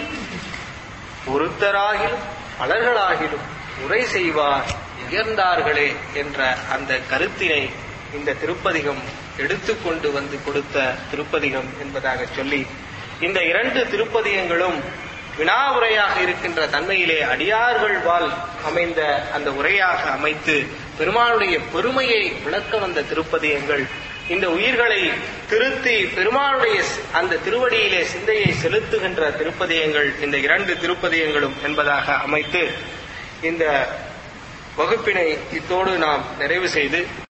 ஒருத்தராகிலும் பலர்களாகிலும் உரை செய்வார் உயர்ந்தார்களே என்ற அந்த கருத்தினை இந்த திருப்பதிகம் எடுத்துக்கொண்டு வந்து கொடுத்த திருப்பதிகம் என்பதாக சொல்லி இந்த இரண்டு திருப்பதிகங்களும் வினா உரையாக இருக்கின்ற தன்மையிலே அடியார்கள் வாழ் அமைந்த அந்த உரையாக அமைத்து பெருமானுடைய பெருமையை விளக்க வந்த திருப்பதிகங்கள். இந்த உயிர்களை திருத்தி பெருமானுடைய அந்த திருவடியிலே சிந்தையை செலுத்துகின்ற திருப்பதிகங்கள் இந்த இரண்டு திருப்பதிகங்களும் என்பதாக அமைத்து இந்த வகுப்பினை இத்தோடு நாம் நிறைவு செய்து